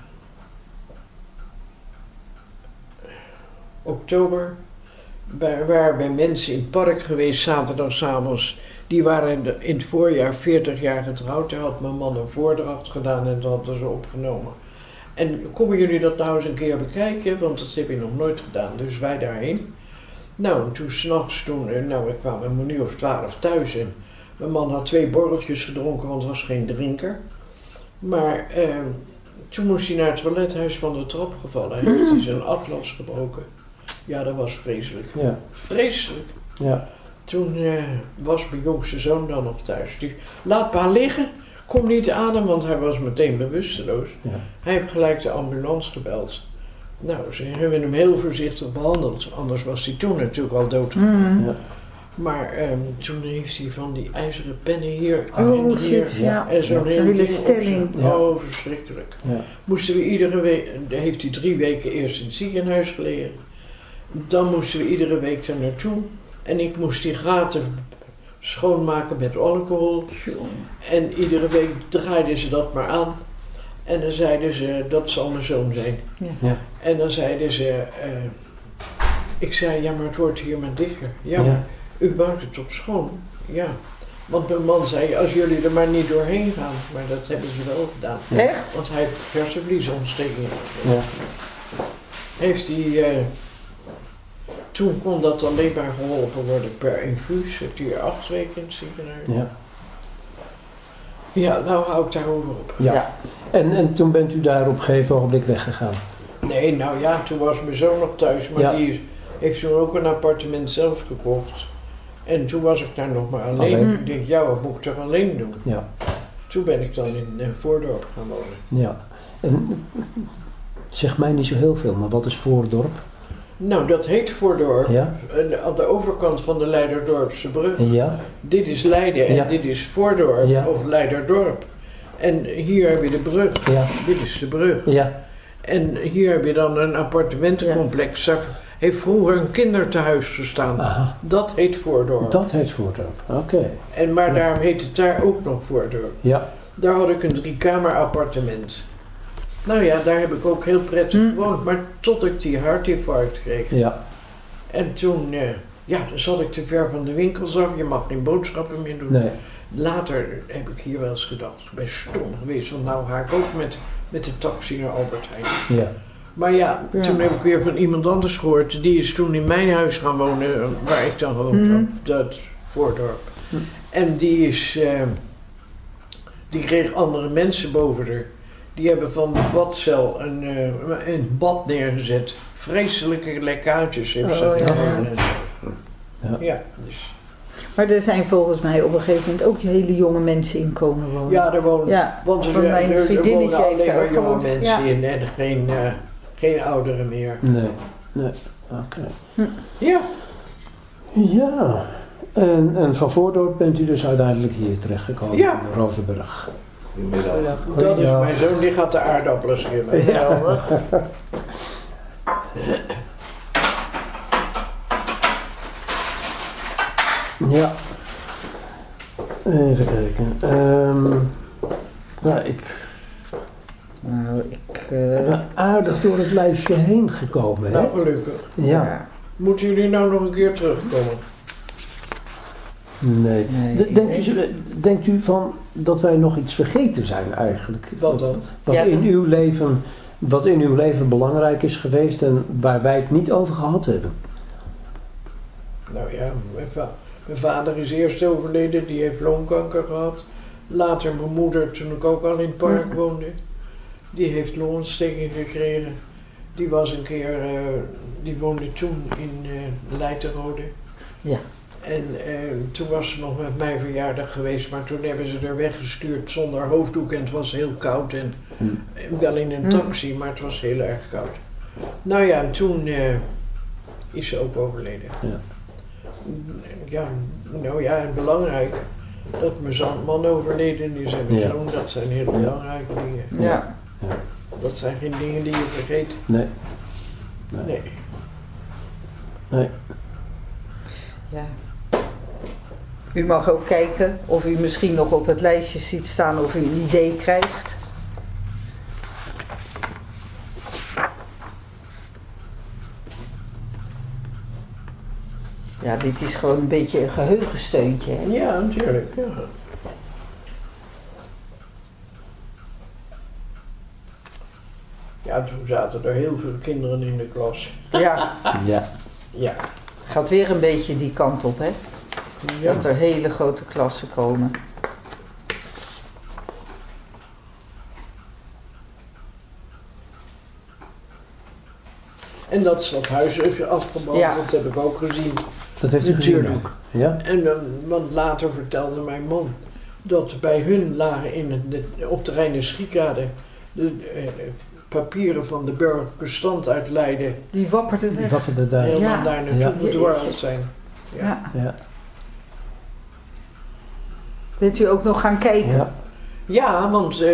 oktober. Waren bij mensen in het park geweest zaterdagavonds. Die waren in het voorjaar 40 jaar getrouwd. Daar had mijn man een voordracht gedaan en dat hadden ze opgenomen. En komen jullie dat nou eens een keer bekijken? Want dat heb je nog nooit gedaan. Dus wij daarheen. Nou, en toen s'nachts, ik kwam om 11:12 thuis en mijn man had 2 borreltjes gedronken, want was geen drinker. Maar toen moest hij naar het toilethuis van de trap gevallen. Hij heeft hij zijn atlas gebroken. Ja, dat was vreselijk. Ja. Vreselijk. Ja. Toen was mijn jongste zoon dan nog thuis. Die laat pa liggen, kom niet aan, want hij was meteen bewusteloos. Ja. Hij heeft gelijk de ambulance gebeld. Nou, ze hebben hem heel voorzichtig behandeld, anders was hij toen natuurlijk al dood. Ja. Maar toen heeft hij van die ijzeren pennen hier Oh, en hier shit, ja. en zo'n Een heel hele ding stelling. op zijn- Ja. Oh, verschrikkelijk. Ja. Moesten we iedere week, heeft hij 3 weken eerst in het ziekenhuis gelegen. Dan moesten we iedere week daar naartoe. En ik moest die gaten schoonmaken met alcohol. En iedere week draaiden ze dat maar aan. En dan zeiden ze, dat zal mijn zoon zijn. Ja. En dan zeiden ze, ik zei, ja maar het wordt hier maar dikker. Ja, Ja. maar u maakt het toch schoon? Ja. Want mijn man zei, als jullie er maar niet doorheen gaan. Maar dat hebben ze wel gedaan. Echt? Want hij heeft hersenvliesontsteking. Ja. Heeft hij, toen kon dat alleen maar geholpen worden per infuus. Heeft hij 8 weken in het ziekenhuis. Ja. Ja, nou hou ik daarover op. Ja. En toen bent u daar op een gegeven ogenblik weggegaan? Nee, nou ja, toen was mijn zoon nog thuis. Maar Ja. die heeft toen ook een appartement zelf gekocht. En toen was ik daar nog maar alleen. Alleen. Ik denk, ja, wat moet ik er alleen doen? Ja. Toen ben ik dan in Voordorp gaan wonen. Ja. En zeg mij niet zo heel veel, maar wat is Voordorp? Nou, dat heet Voordorp. Ja. Aan de overkant van de Leiderdorpse brug. Ja. Dit is Leiden en Ja. dit is Voordorp Ja. of Leiderdorp. En hier heb je de brug. Ja. Dit is de brug. Ja. En hier heb je dan een appartementencomplex. Daar heeft vroeger een kindertehuis gestaan. Aha. Dat heet Voordorp. Dat heet Voordorp. Oké. Maar Ja. daarom heet het daar ook nog Voordorp. Ja. Daar had ik een 3-kamer appartement. Nou ja, daar heb ik ook heel prettig gewoond. Maar tot ik die hartinfarct kreeg. Ja. En toen, dan zat ik te ver van de winkels af. Je mag geen boodschappen meer doen. Nee. Later heb ik hier wel eens gedacht, ik ben stom geweest, want nou ga ik ook met de taxi naar Albert Heijn. Ja. Maar ja, Ja. toen heb ik weer van iemand anders gehoord, die is toen in mijn huis gaan wonen, waar ik dan gewoond had, dat Voordorp. En die kreeg andere mensen boven haar. Die hebben van de badcel een bad neergezet. Vreselijke lekkages heeft ze Oh, ja. gekregen en zo. Ja. Ja, dus... Maar er zijn volgens mij op een gegeven moment ook hele jonge mensen in komen wonen. Ja, daar wonen, Ja, want van mijn er vriendinnetje wonen heeft alleen daar maar ook jonge gewoond. mensen Ja. in en geen ouderen meer. Nee. Nee, oké. Ja. Ja, en van Voordorp bent u dus uiteindelijk hier terechtgekomen Ja. in Rozenburg. Dat is Ja. mijn zoon, die gaat de aardappelen schillen. Geweldig. Ja. Even kijken. Nou, ik ben aardig door het lijstje heen gekomen. Hè? Nou, gelukkig. Ja. Moeten jullie nou nog een keer terugkomen? Nee. Nee, Denkt u van dat wij nog iets vergeten zijn eigenlijk? Wat dan? Wat, Ja, wat in uw leven belangrijk is geweest en waar wij het niet over gehad hebben? Nou ja, mijn vader is eerst overleden, die heeft longkanker gehad. Later mijn moeder, toen ik ook al in het park woonde, die heeft longontsteking gekregen. Die was een keer, die woonde toen in Leiterode. Ja. En toen was ze nog met mijn verjaardag geweest, maar toen hebben ze er weggestuurd zonder hoofddoek en het was heel koud. En wel in een taxi, maar het was heel erg koud. Nou ja, en toen is ze ook overleden. Ja. Ja, nou ja, en belangrijk dat mijn man overleden is en mijn Ja. zoon, dat zijn hele belangrijke dingen. Ja. Dat zijn geen dingen die je vergeet. Nee. Nee. Ja. U mag ook kijken of u misschien nog op het lijstje ziet staan of u een idee krijgt. Ja, dit is gewoon een beetje een geheugensteuntje, hè? Ja, natuurlijk. Ja. Ja, toen zaten er heel veel kinderen in de klas. Ja, Ja. Ja. gaat weer een beetje die kant op, hè? Ja. Dat er hele grote klassen komen. En dat stadhuis is afgebouwd, Ja. dat heb ik ook gezien. Dat heeft u gezien Natuurlijk. ook. Ja? En want later vertelde mijn man dat bij hun lagen op de Rijn- en Schiekade de papieren van de burgerlijke stand uit Leiden Die wapperde Die weg. wapperde daar. helemaal Ja. daar naartoe Ja. bedwarreld zijn. Ja. Ja. Ja. Bent u ook nog gaan kijken? Ja. Ja, want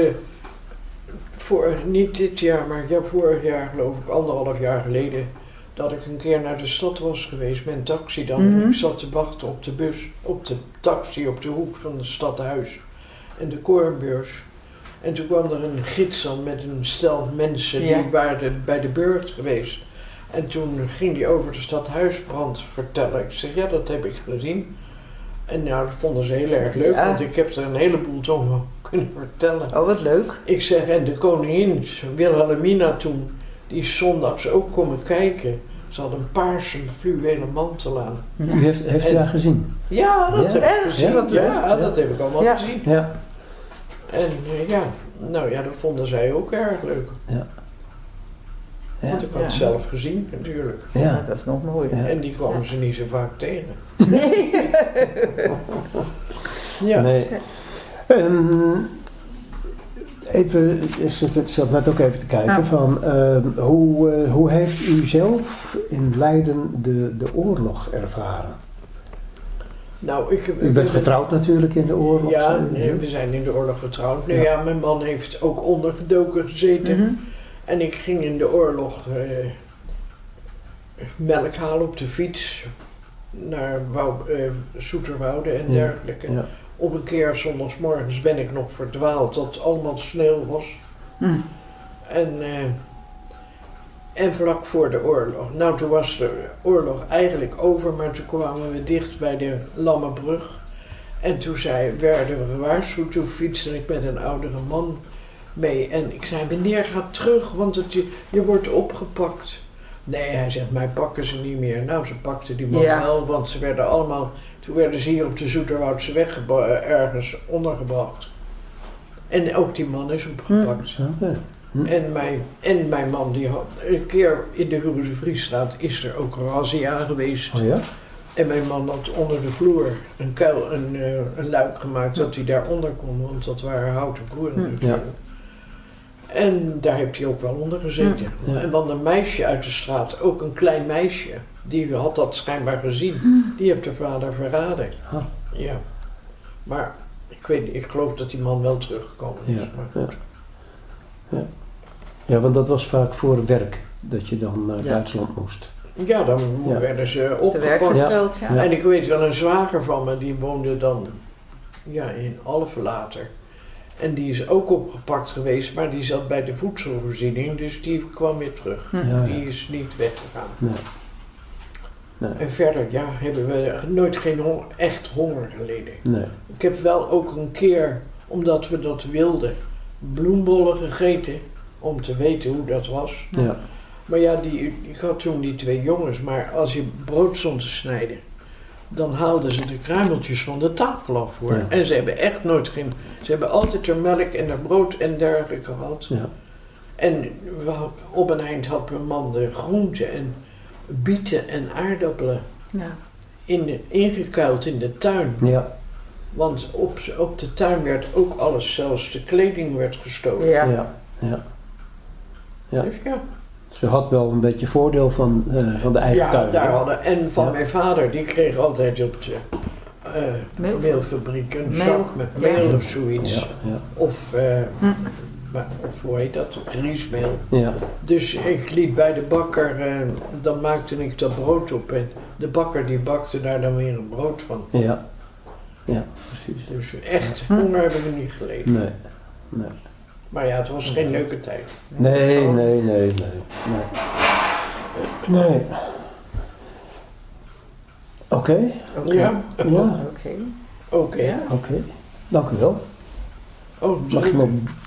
niet dit jaar, maar ja, vorig jaar geloof ik, 1,5 jaar geleden, dat ik een keer naar de stad was geweest met een taxi dan. Mhm. Ik zat te wachten op de bus, op de taxi op de hoek van het stadhuis en de Koornbeurs. En toen kwam er een gids aan met een stel mensen Ja. die waren bij de burcht geweest. En toen ging die over de stadhuisbrand vertellen. Ik zeg, ja, dat heb ik gezien. En nou, dat vonden ze heel erg leuk, Ja. want ik heb er een heleboel van kunnen vertellen. Oh, wat leuk. Ik zeg, en de koningin Wilhelmina toen, die is zondags ook komen kijken. Ze had een paarse fluwelen mantel aan. U heeft u haar gezien? Ja, dat Ja? heb ik Echt? gezien. Wat leuk. Ja, dat heb ik allemaal Ja. gezien. Ja. En ja, nou ja, dat vonden zij ook erg leuk. Ja. Want ik had het zelf gezien, natuurlijk. Ja, Ja. dat is nog mooi. Ja. En die kwamen ze niet zo vaak tegen. Nee. Ja. Nee. Even, ik zat net ook even te kijken Ja. van hoe heeft u zelf in Leiden de oorlog ervaren? Nou, U bent getrouwd natuurlijk in de oorlog. Ja, zijn nee, we zijn in de oorlog getrouwd. Nou Ja. ja, mijn man heeft ook ondergedoken gezeten. Mhm. En ik ging in de oorlog melk halen op de fiets naar Zoeterwoude en Ja, dergelijke. ja. Op een keer zondagsmorgens ben ik nog verdwaald dat het allemaal sneeuw was. Mm. En vlak voor de oorlog. Nou, toen was de oorlog eigenlijk over, maar toen kwamen we dicht bij de Lammenbrug. En toen werden we gewaarschuwd, toen fietste ik met een oudere man mee. En ik zei, meneer, ga terug, want je wordt opgepakt. Nee, hij zegt, mij pakken ze niet meer. Nou, ze pakten die man Ja. wel, want ze werden allemaal... Toen werden ze hier op de Zoeterwoudse weg ergens ondergebracht. En ook die man is opgepakt. Oké. En mijn man, die had een keer in de Hugo de Vriesstraat is er ook razzia geweest. Oh ja? En mijn man had onder de vloer een luik gemaakt dat hij daaronder kon, want dat waren houten vloeren natuurlijk. En daar heeft hij ook wel onder gezeten. Ja. En dan een meisje uit de straat, ook een klein meisje, die had dat schijnbaar gezien. Die heeft de vader verraden. Ah. Ja. Maar ik weet niet, ik geloof dat die man wel teruggekomen is. Ja, Maar goed. Ja, want dat was vaak voor werk, dat je dan naar Ja. Duitsland moest. Ja, dan Ja. werden ze Te werk opgepakt. gesteld, ja. Ja. En ik weet wel een zwager van me, die woonde dan in Alphen later. En die is ook opgepakt geweest, maar die zat bij de voedselvoorziening, dus die kwam weer terug. Ja, Die ja. is niet weggegaan. Nee. Nee. En verder, hebben we nooit geen echt honger geleden. Nee. Ik heb wel ook een keer, omdat we dat wilden, bloembollen gegeten, om te weten hoe dat was. Ja. Maar ja, ik had toen die 2 jongens, maar als je brood stond te snijden, dan haalden ze de kruimeltjes van de tafel af voor. Ja. En ze hebben echt nooit geen... Ze hebben altijd er melk en er brood en dergelijke gehad. Ja. En op een eind had mijn man de groenten en bieten en aardappelen Ja. ingekuild in de tuin. Ja. Want op de tuin werd ook alles, zelfs de kleding werd gestolen. Ja. Ja. Ja. Ja. Dus ja. Ze had wel een beetje voordeel van de eigen Ja, tuin. daar hè? hadden. En van Ja. mijn vader, die kreeg altijd op de meelfabriek een zak met meel of zoiets. Ja. Ja. Of hoe heet dat? Griesmeel. Ja. Dus ik liep bij de bakker, dan maakte ik dat brood op. En de bakker die bakte daar dan weer een brood van. Ja. Ja, precies. Dus echt honger hebben we niet geleden. Nee. Nee. Maar ja, het was geen leuke tijd. Nee, nee, nee, nee. Nee. Oké. Oké. Ja, Ja. Oké. oké. Ja. Oké. Dank u wel. Oh, Mag je me